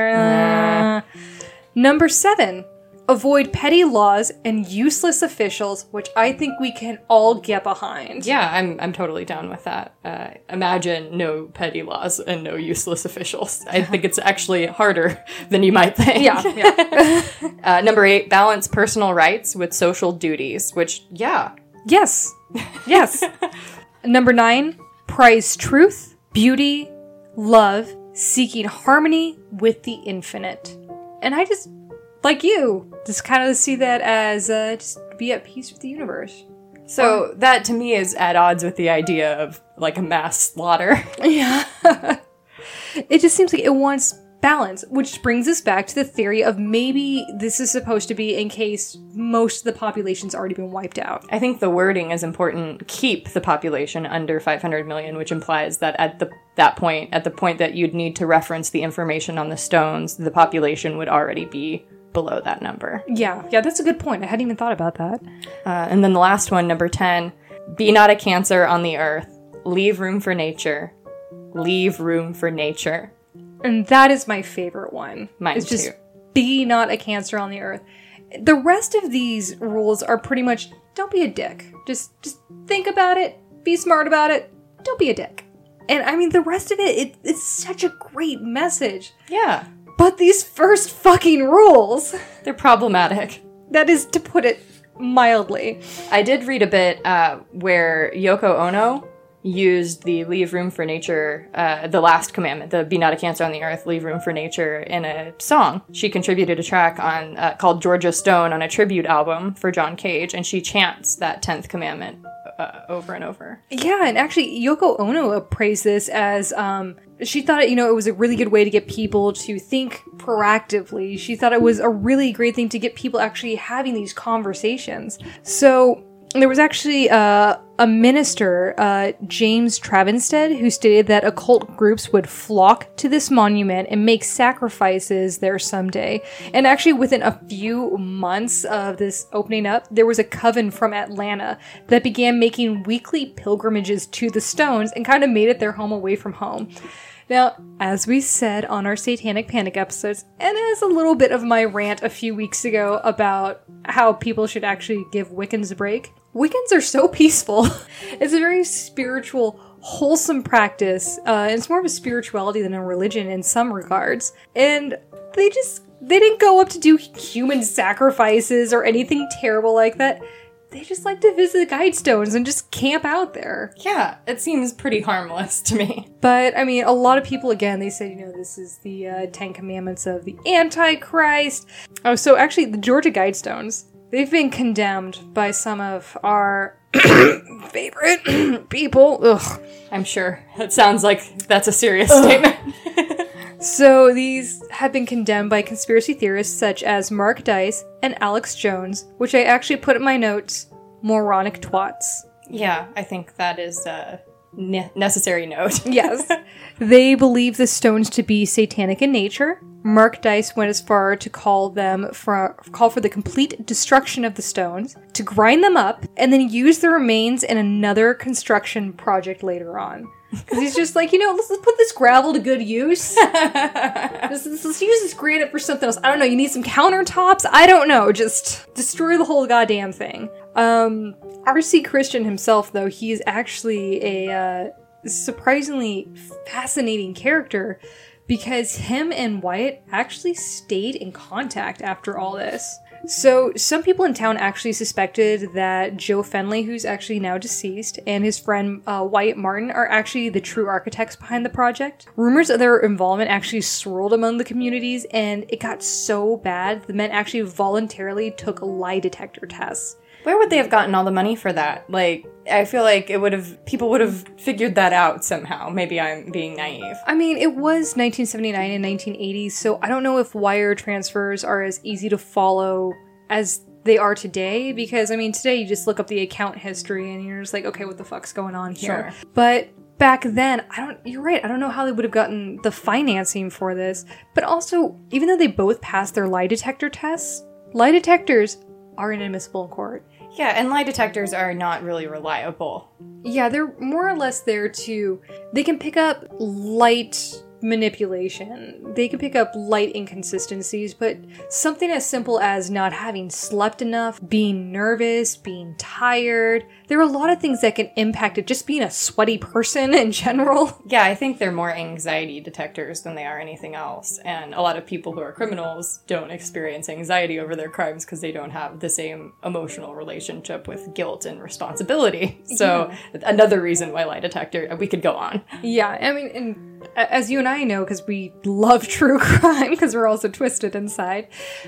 Order. Number 7, avoid petty laws and useless officials, which I think we can all get behind. Yeah, I'm totally down with that. Imagine no petty laws and no useless officials. I think it's actually harder than you might think. Yeah. Number 8, balance personal rights with social duties, which, yeah. Yes. Number 9, prize truth, beauty, love, seeking harmony with the infinite. And I just, like you, just kind of see that as just be at peace with the universe. So that to me is at odds with the idea of like a mass slaughter. Yeah. It just seems like it wants balance, which brings us back to the theory of maybe this is supposed to be in case most of the population's already been wiped out. I think the wording is important. Keep the population under 500 million, which implies that at the point that you'd need to reference the information on the stones, the population would already be below that number. Yeah, that's a good point. I hadn't even thought about that. And then the last one, number 10, be not a cancer on the earth. Leave room for nature. Leave room for nature. And that is my favorite one. Mine it's just too. Be not a cancer on the earth. The rest of these rules are pretty much don't be a dick. Just think about it. Be smart about it. Don't be a dick. And I mean, the rest of it's such a great message. Yeah. But these first fucking rules, They're problematic. that is to put it mildly. I did read a bit where Yoko Ono used the Leave Room for Nature, the last commandment, the Be Not a Cancer on the Earth, Leave Room for Nature, in a song. She contributed a track on called Georgia Stone on a tribute album for John Cage, and she chants that 10th commandment over and over. Yeah, and actually, Yoko Ono praised this as, she thought, it was a really good way to get people to think proactively. She thought it was a really great thing to get people actually having these conversations. So, there was actually a minister, James Travenstead, who stated that occult groups would flock to this monument and make sacrifices there someday. And actually, within a few months of this opening up, there was a coven from Atlanta that began making weekly pilgrimages to the stones and kind of made it their home away from home. Now, as we said on our Satanic Panic episodes, and as a little bit of my rant a few weeks ago about how people should actually give Wiccans a break, Wiccans are so peaceful. It's a very spiritual, wholesome practice. It's more of a spirituality than a religion in some regards. And they didn't go up to do human sacrifices or anything terrible like that. They just like to visit the Guidestones and just camp out there. Yeah, it seems pretty harmless to me. But, I mean, a lot of people, again, they said, this is the 10 Commandments of the Antichrist. Oh, so actually, the Georgia Guidestones, they've been condemned by some of our favorite people. Ugh. I'm sure. It sounds like that's a serious statement. So these have been condemned by conspiracy theorists such as Mark Dice and Alex Jones, which I actually put in my notes, moronic twats. Yeah, I think that is a necessary note. Yes. They believe the stones to be satanic in nature. Mark Dice went as far to call for the complete destruction of the stones, to grind them up, and then use the remains in another construction project later on. Because he's just like, let's put this gravel to good use. Let's use this granite for something else. I don't know, you need some countertops? I don't know, just destroy the whole goddamn thing. R.C. Christian himself, though, he is actually a surprisingly fascinating character because him and Wyatt actually stayed in contact after all this. So, some people in town actually suspected that Joe Fenley, who's actually now deceased, and his friend Wyatt Martin are actually the true architects behind the project. Rumors of their involvement actually swirled among the communities, and it got so bad, the men actually voluntarily took lie detector tests. Where would they have gotten all the money for that? Like, I feel like people would have figured that out somehow. Maybe I'm being naive. I mean, it was 1979 and 1980, so I don't know if wire transfers are as easy to follow as they are today, because, I mean, today you just look up the account history and you're just like, okay, what the fuck's going on here? Sure. But back then, you're right, I don't know how they would have gotten the financing for this, but also, even though they both passed their lie detector tests, lie detectors are inadmissible in court. Yeah, and lie detectors are not really reliable. Yeah, they're more or less there they can pick up light manipulation. They can pick up light inconsistencies, but something as simple as not having slept enough, being nervous, being tired, there are a lot of things that can impact it, just being a sweaty person in general. Yeah, I think they're more anxiety detectors than they are anything else. And a lot of people who are criminals don't experience anxiety over their crimes because they don't have the same emotional relationship with guilt and responsibility. So another reason why lie detector, we could go on. Yeah, I mean, and as you and I know, because we love true crime, because we're also twisted inside,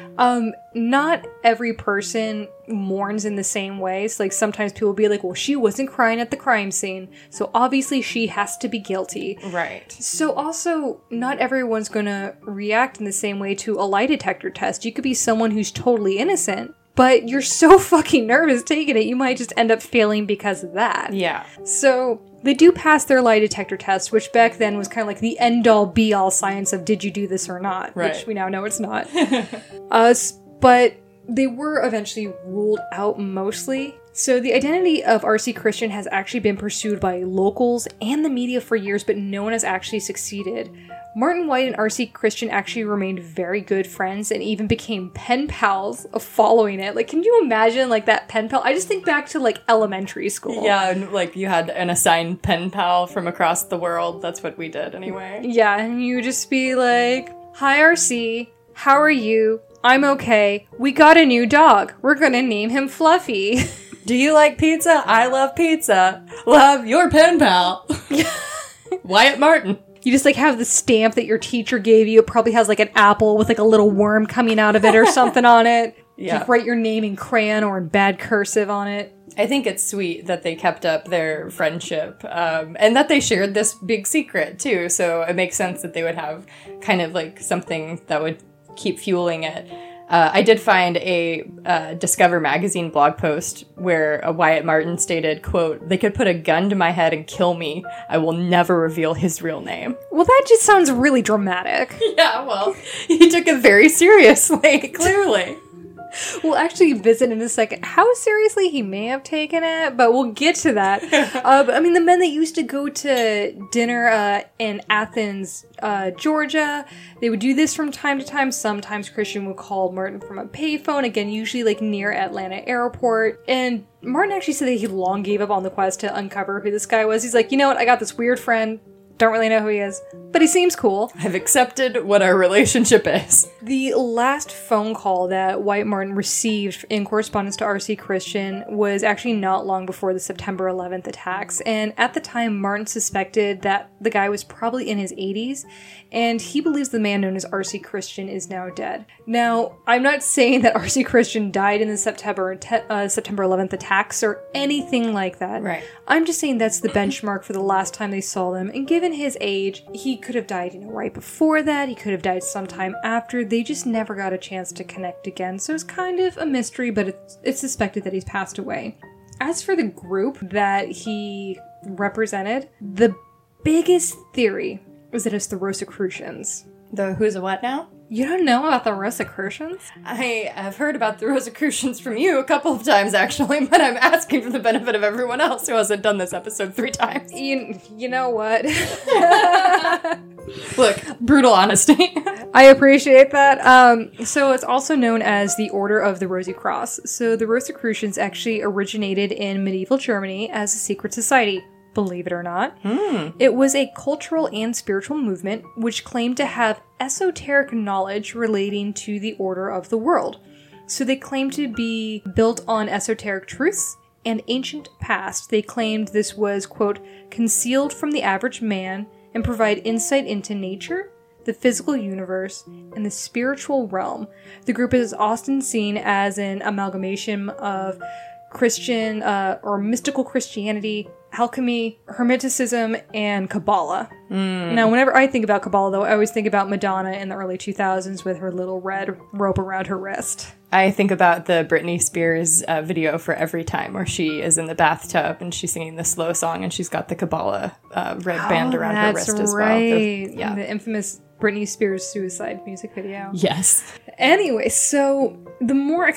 not every person mourns in the same way. So, like, sometimes people will be like, well, she wasn't crying at the crime scene, so obviously she has to be guilty. Right. So also, not everyone's gonna react in the same way to a lie detector test. You could be someone who's totally innocent, but you're so fucking nervous taking it, you might just end up failing because of that. Yeah. So, they do pass their lie detector test, which back then was kind of like the end-all, be-all science of did you do this or not, right. Which we now know it's not. But they were eventually ruled out mostly. So the identity of R.C. Christian has actually been pursued by locals and the media for years, but no one has actually succeeded. Martin White and R.C. Christian actually remained very good friends and even became pen pals following it. Like, can you imagine, like, that pen pal? I just think back to, like, elementary school. Yeah, and, like, you had an assigned pen pal from across the world. That's what we did, anyway. Yeah, and you just be like, Hi, RC. How are you? I'm okay. We got a new dog. We're gonna name him Fluffy. Do you like pizza? I love pizza. Love your pen pal. Wyatt Martin. You just like have the stamp that your teacher gave you. It probably has like an apple with like a little worm coming out of it or something on it. Yeah. Like write your name in crayon or in bad cursive on it. I think it's sweet that they kept up their friendship, and that they shared this big secret too. So it makes sense that they would have kind of like something that would keep fueling it. I did find a Discover magazine blog post where Wyatt Martin stated, quote, "They could put a gun to my head and kill me. I will never reveal his real name." Well, that just sounds really dramatic. Yeah, well, he took it very seriously, clearly. We'll actually visit in a second how seriously he may have taken it, but we'll get to that. But I mean, the men that used to go to dinner in Athens, Georgia, they would do this from time to time. Sometimes Christian would call Martin from a payphone, again, usually like near Atlanta airport. And Martin actually said that he long gave up on the quest to uncover who this guy was. He's like, you know what, I got this weird friend. Don't really know who he is, but he seems cool. I've accepted what our relationship is. The last phone call that Wyatt Martin received in correspondence to R.C. Christian was actually not long before the September 11th attacks, and at the time, Martin suspected that the guy was probably in his 80s, and he believes the man known as R.C. Christian is now dead. Now, I'm not saying that R.C. Christian died in the September 11th attacks or anything like that. Right. I'm just saying that's the benchmark for the last time they saw them, and given his age, he could have died, right before that, he could have died sometime after. They just never got a chance to connect again, so it's kind of a mystery, but it's suspected that he's passed away. As for the group that he represented, the biggest theory was that it's the Rosicrucians. The who's a what now? You don't know about the Rosicrucians? I have heard about the Rosicrucians from you a couple of times, actually, but I'm asking for the benefit of everyone else who hasn't done this episode 3 times. You know what? Look, brutal honesty. I appreciate that. So it's also known as the Order of the Rosy Cross. So the Rosicrucians actually originated in medieval Germany as a secret society. Believe it or not. It was a cultural and spiritual movement which claimed to have esoteric knowledge relating to the order of the world. So they claimed to be built on esoteric truths and ancient past. They claimed this was, quote, concealed from the average man and provide insight into nature, the physical universe, and the spiritual realm. The group is often seen as an amalgamation of Christian or mystical Christianity, alchemy, Hermeticism, and Kabbalah. Now, whenever I think about Kabbalah, though, I always think about Madonna in the early 2000s with her little red rope around her wrist. I think about the Britney Spears video for Every Time, where she is in the bathtub and she's singing the slow song and she's got the Kabbalah red band around her wrist as well. The infamous Britney Spears suicide music video. Yes. Anyway, so the more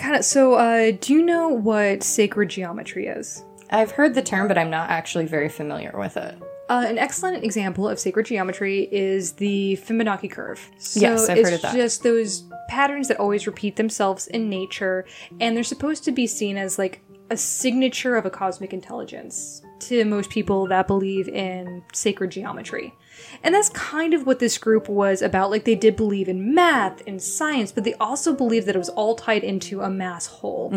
do you know what sacred geometry is? I've heard the term, but I'm not actually very familiar with it. An excellent example of sacred geometry is the Fibonacci curve. So yes, I've heard of that. It's just those patterns that always repeat themselves in nature, and they're supposed to be seen as like a signature of a cosmic intelligence to most people that believe in sacred geometry. And that's kind of what this group was about. Like, they did believe in math and science, but they also believed that it was all tied into a mass whole.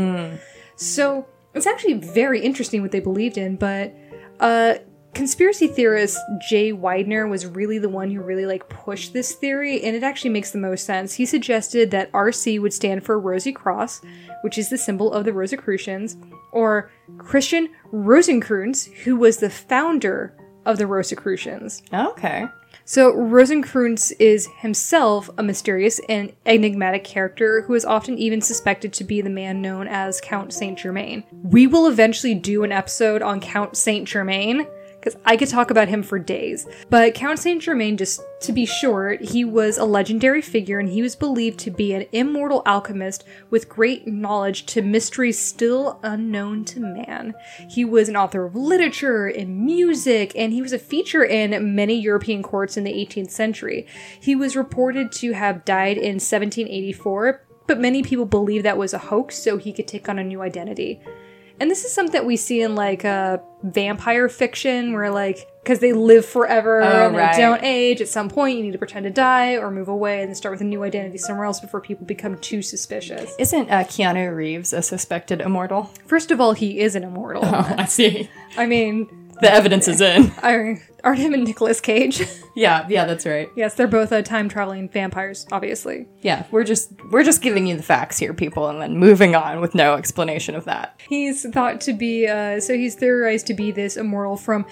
So it's actually very interesting what they believed in, but conspiracy theorist Jay Weidner was really the one who really pushed this theory, and it actually makes the most sense. He suggested that RC would stand for Rosy Cross, which is the symbol of the Rosicrucians, or Christian Rosenkreuz, who was the founder of the Rosicrucians. Okay. So Rosenkreuz is himself a mysterious and enigmatic character who is often even suspected to be the man known as Count Saint Germain. We will eventually do an episode on Count Saint Germain, because I could talk about him for days. But Count Saint Germain, just to be short, he was a legendary figure, and he was believed to be an immortal alchemist with great knowledge to mysteries still unknown to man. He was an author of literature and music, and he was a feature in many European courts in the 18th century. He was reported to have died in 1784, but many people believe that was a hoax so he could take on a new identity. And this is something that we see in vampire fiction, where because they live forever and right. they don't age. At some point, you need to pretend to die or move away and then start with a new identity somewhere else before people become too suspicious. Isn't Keanu Reeves a suspected immortal? First of all, he is an immortal. Oh, I see. I mean, The evidence is in. aren't him and Nicolas Cage? Yeah, that's right. Yes, they're both time-traveling vampires, obviously. Yeah, we're just giving you the facts here, people, and then moving on with no explanation of that. He's thought to be, he's theorized to be this immortal from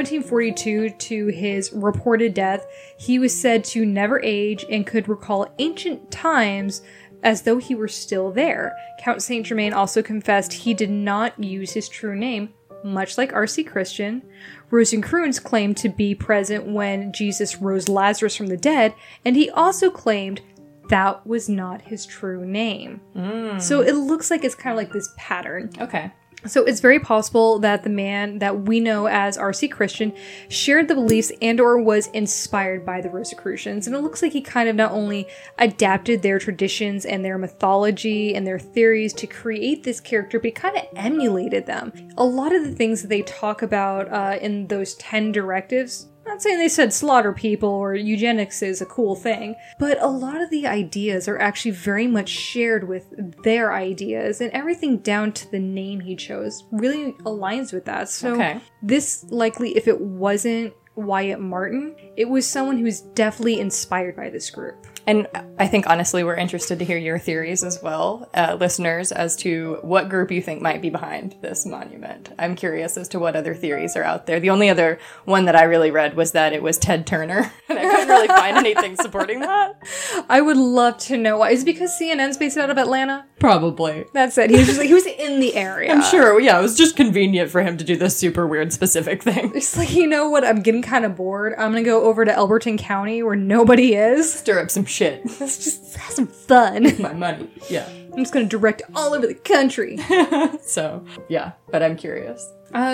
1742 to his reported death. He was said to never age and could recall ancient times as though he were still there. Count Saint Germain also confessed he did not use his true name, much like R.C. Christian. Rosencrantz claimed to be present when Jesus rose Lazarus from the dead, and he also claimed that was not his true name. So it looks like it's kind of like this pattern. Okay. So it's very possible that the man that we know as R.C. Christian shared the beliefs and or was inspired by the Rosicrucians. And it looks like he kind of not only adapted their traditions and their mythology and their theories to create this character, but he kind of emulated them. A lot of the things that they talk about in those 10 directives, not saying they said slaughter people or eugenics is a cool thing, but a lot of the ideas are actually very much shared with their ideas, and everything down to the name he chose really aligns with that. So this likely, if it wasn't Wyatt Martin, it was someone who was definitely inspired by this group. And I think, honestly, we're interested to hear your theories as well, listeners, as to what group you think might be behind this monument. I'm curious as to what other theories are out there. The only other one that I really read was that it was Ted Turner, and I couldn't really find anything supporting that. I would love to know why. Is it because CNN's based out of Atlanta? Probably. That's it. He was just like, he was in the area. I'm sure, yeah, it was just convenient for him to do this super weird specific thing. It's like, you know what, I'm getting kind of bored. I'm gonna go over to Elberton County where nobody is. Stir up some shit. Let's just have some fun. My money, yeah. I'm just gonna direct all over the country. So, yeah, but I'm curious.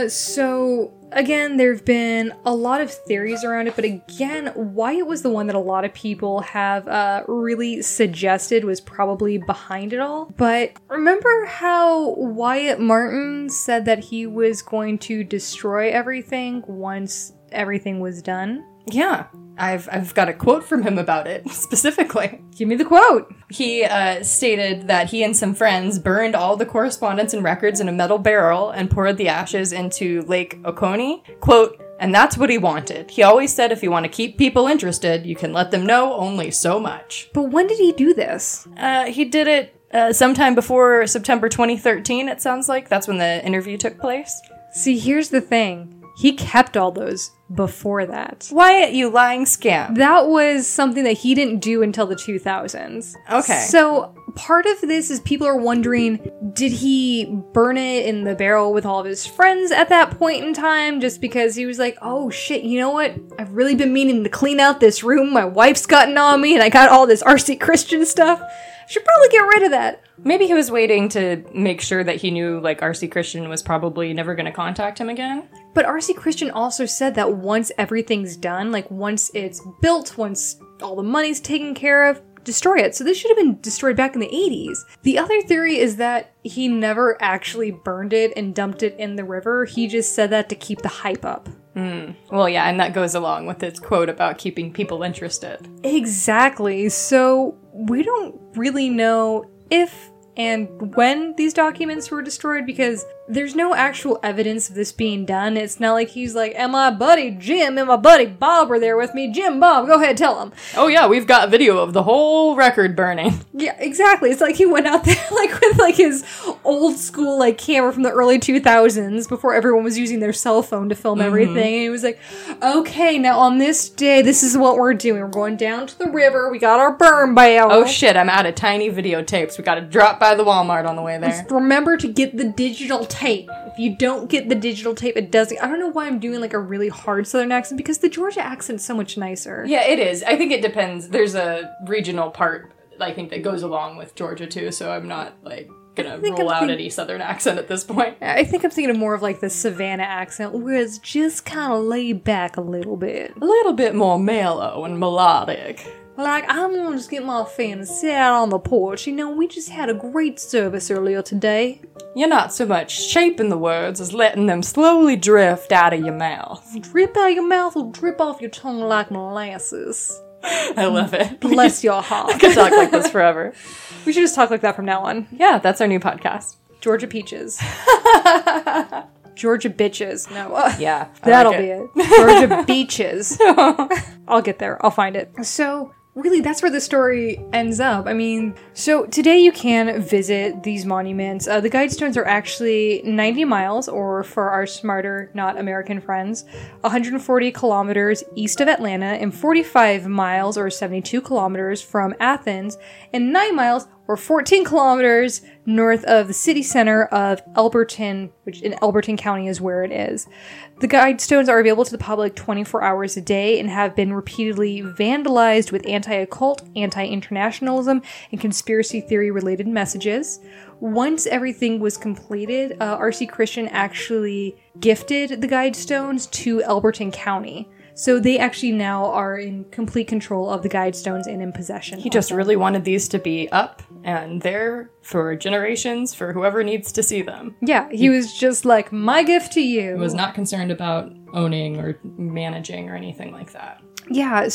So, again, there have been a lot of theories around it, but again, Wyatt was the one that a lot of people have really suggested was probably behind it all. But remember how Wyatt Martin said that he was going to destroy everything once everything was done? Yeah, I've got a quote from him about it, specifically. Give me the quote. He stated that he and some friends burned all the correspondence and records in a metal barrel and poured the ashes into Lake Oconee. Quote, and that's what he wanted. He always said if you want to keep people interested, you can let them know only so much. But when did he do this? He did it sometime before September 2013, it sounds like. That's when the interview took place. See, here's the thing. He kept all those before that. Wyatt, you lying scam. That was something that he didn't do until the 2000s. Okay. So part of this is people are wondering, did he burn it in the barrel with all of his friends at that point in time? Just because he was like, oh shit, you know what? I've really been meaning to clean out this room. My wife's gotten on me and I got all this R.C. Christian stuff. I should probably get rid of that. Maybe he was waiting to make sure that he knew, like, R.C. Christian was probably never going to contact him again. But R.C. Christian also said that once everything's done, like once it's built, once all the money's taken care of, destroy it. So this should have been destroyed back in the 80s. The other theory is that he never actually burned it and dumped it in the river. He just said that to keep the hype up. Well, yeah, and that goes along with his quote about keeping people interested. Exactly. So we don't really know if and when these documents were destroyed because there's no actual evidence of this being done. It's not like he's like, and my buddy Jim and my buddy Bob were there with me. Jim, Bob, go ahead, tell them. Oh yeah, we've got video of the whole record burning. Yeah, exactly. It's like he went out there like with like his old school like camera from the early 2000s before everyone was using their cell phone to film everything. And he was like, okay, now on this day, this is what we're doing. We're going down to the river. We got our burn barrel. Oh shit, I'm out of tiny videotapes. We gotta drop by the Walmart on the way there. Just remember to get the digital tape. If you don't get the digital tape, it doesn't. I don't know why I'm doing like a really hard Southern accent because the Georgia accent's so much nicer. Yeah, it is. I think it depends. There's a regional part, I think, that goes along with Georgia too, so I'm not like gonna rule out any Southern accent at this point. I think I'm thinking of more of like the Savannah accent where it's just kind of laid back a little bit. A little bit more mellow and melodic. Like, I'm gonna just get my fan and sit out on the porch. You know, we just had a great service earlier today. You're not so much shaping the words as letting them slowly drift out of your mouth. Drip out your mouth will drip off your tongue like molasses. I love it. Bless your heart. I could talk like this forever. We should just talk like that from now on. Yeah, that's our new podcast. Georgia Peaches. Georgia Bitches. No. Yeah. That'll be it. Georgia Beaches. I'll get there. I'll find it. So, really, that's where the story ends up. I mean, so today you can visit these monuments. The Guidestones are actually 90 miles, or for our smarter, not American friends, 140 kilometers east of Atlanta, and 45 miles, or 72 kilometers from Athens, and 9 miles, or 14 kilometers north of the city center of Elberton, which in Elberton County is where it is. The Guidestones are available to the public 24 hours a day and have been repeatedly vandalized with anti-occult, anti-internationalism, and conspiracy theory-related messages. Once everything was completed, R.C. Christian actually gifted the Guidestones to Elberton County. So they actually now are in complete control of the Guidestones and in possession. He just really wanted these to be up and there for generations, for whoever needs to see them. Yeah, he was just like, my gift to you. He was not concerned about owning or managing or anything like that. Yeah,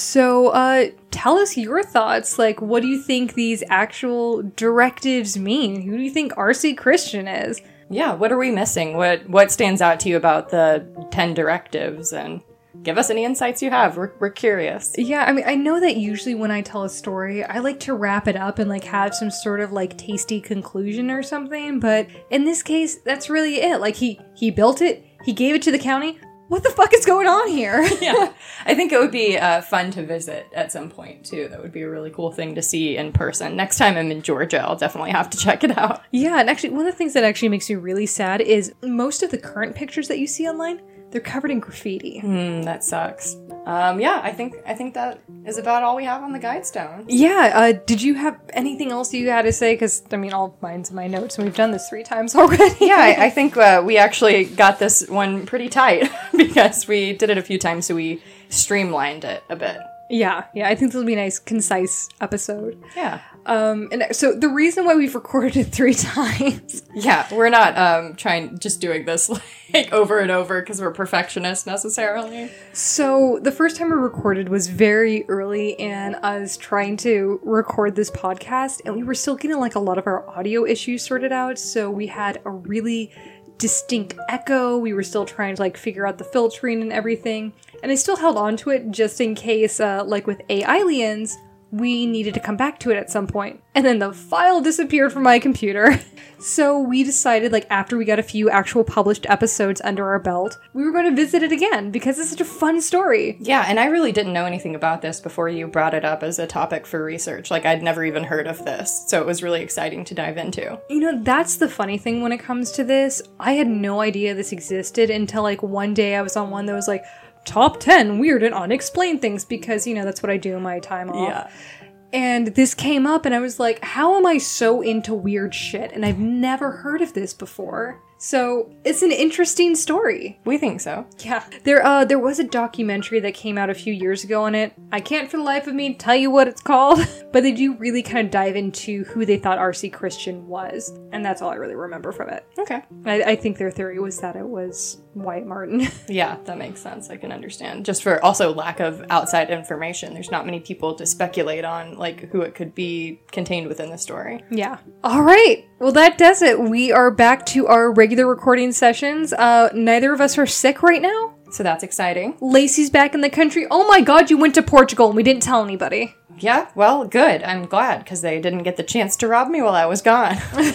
so tell us your thoughts. Like, what do you think these actual directives mean? Who do you think R.C. Christian is? Yeah, what are we missing? What stands out to you about the 10 directives? And give us any insights you have. We're curious. Yeah, I mean, I know that usually when I tell a story, I like to wrap it up and like have some sort of like tasty conclusion or something. But in this case, that's really it. Like he built it. He gave it to the county. What the fuck is going on here? Yeah, I think it would be fun to visit at some point too. That would be a really cool thing to see in person. Next time I'm in Georgia, I'll definitely have to check it out. Yeah, and actually one of the things that actually makes me really sad is most of the current pictures that you see online, they're covered in graffiti. That sucks. Yeah, I think that is about all we have on the Guidestones. Yeah, did you have anything else you had to say? Because, I mean, all mine's in my notes, and we've done this 3 times already. Yeah, I think we actually got this one pretty tight because we did it a few times, so we streamlined it a bit. Yeah, I think this will be a nice, concise episode. Yeah. And so the reason why we've recorded it 3 times. Yeah, we're not just doing this like over and over because we're perfectionists necessarily. So the first time we recorded was very early, and I was trying to record this podcast, and we were still getting like a lot of our audio issues sorted out. So we had a really distinct echo. We were still trying to like figure out the filtering and everything. And I still held on to it just in case, like with aliens, we needed to come back to it at some point. And then the file disappeared from my computer. So we decided, like, after we got a few actual published episodes under our belt, we were going to visit it again because it's such a fun story. Yeah, and I really didn't know anything about this before you brought it up as a topic for research. Like, I'd never even heard of this, so it was really exciting to dive into. You know, that's the funny thing when it comes to this. I had no idea this existed until, like, one day I was on one that was like, Top 10 Weird and Unexplained Things, because, you know, that's what I do in my time off. Yeah. And this came up, and I was like, how am I so into weird shit? And I've never heard of this before. So, it's an interesting story. We think so. Yeah. There was a documentary that came out a few years ago on it. I can't for the life of me tell you what it's called, but they do really kind of dive into who they thought R.C. Christian was. And that's all I really remember from it. Okay. I think their theory was that it was Wyatt Martin. Yeah, that makes sense. I can understand. Just for also lack of outside information. There's not many people to speculate on, like, who it could be contained within the story. Yeah. All right. Well, that does it. We are back to our regular recording sessions. Neither of us are sick right now. So that's exciting. Lacey's back in the country. Oh my god, you went to Portugal and we didn't tell anybody. Yeah, well, good. I'm glad, because they didn't get the chance to rob me while I was gone.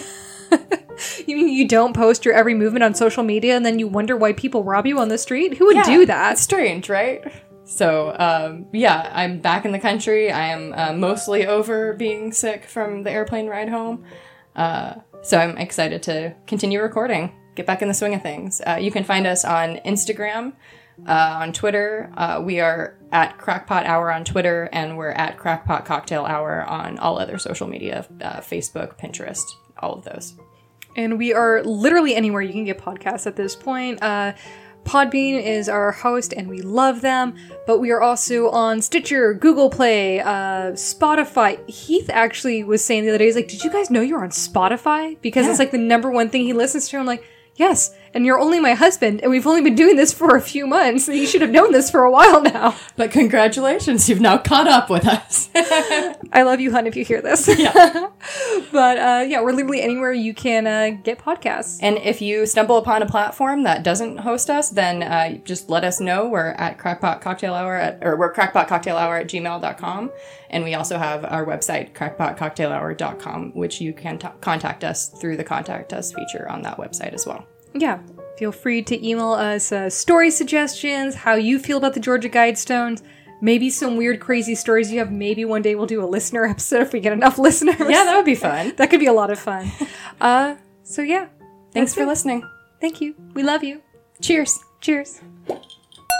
You mean you don't post your every movement on social media and then you wonder why people rob you on the street? Who would do that? It's strange, right? So, yeah, I'm back in the country. I am mostly over being sick from the airplane ride home. So I'm excited to continue recording, get back in the swing of things. You can find us on Instagram, on Twitter. We are at Crackpot Hour on Twitter, and we're at Crackpot Cocktail Hour on all other social media, Facebook, Pinterest, all of those. And we are literally anywhere you can get podcasts at this point. Podbean is our host, and we love them. But we are also on Stitcher, Google Play, Spotify. Heath actually was saying the other day, he's like, did you guys know you're on Spotify? Because it's like the number one thing he listens to. I'm like, yes, and you're only my husband, and we've only been doing this for a few months, so you should have known this for a while now. But congratulations, you've now caught up with us. I love you, hun, if you hear this. Yeah. But we're literally anywhere you can get podcasts. And if you stumble upon a platform that doesn't host us, then just let us know. We're at Crackpot Cocktail Hour, we're crackpotcocktailhour@gmail.com. And we also have our website, crackpotcocktailhour.com, which you can contact us through the Contact Us feature on that website as well. Yeah. Feel free to email us story suggestions, how you feel about the Georgia Guidestones, maybe some weird, crazy stories you have. Maybe one day we'll do a listener episode if we get enough listeners. Yeah, that would be fun. That could be a lot of fun. So yeah. Thanks for listening. Thank you. We love you. Cheers. Cheers.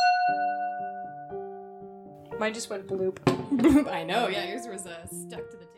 Mine just went bloop. I know, yeah, yours was stuck to the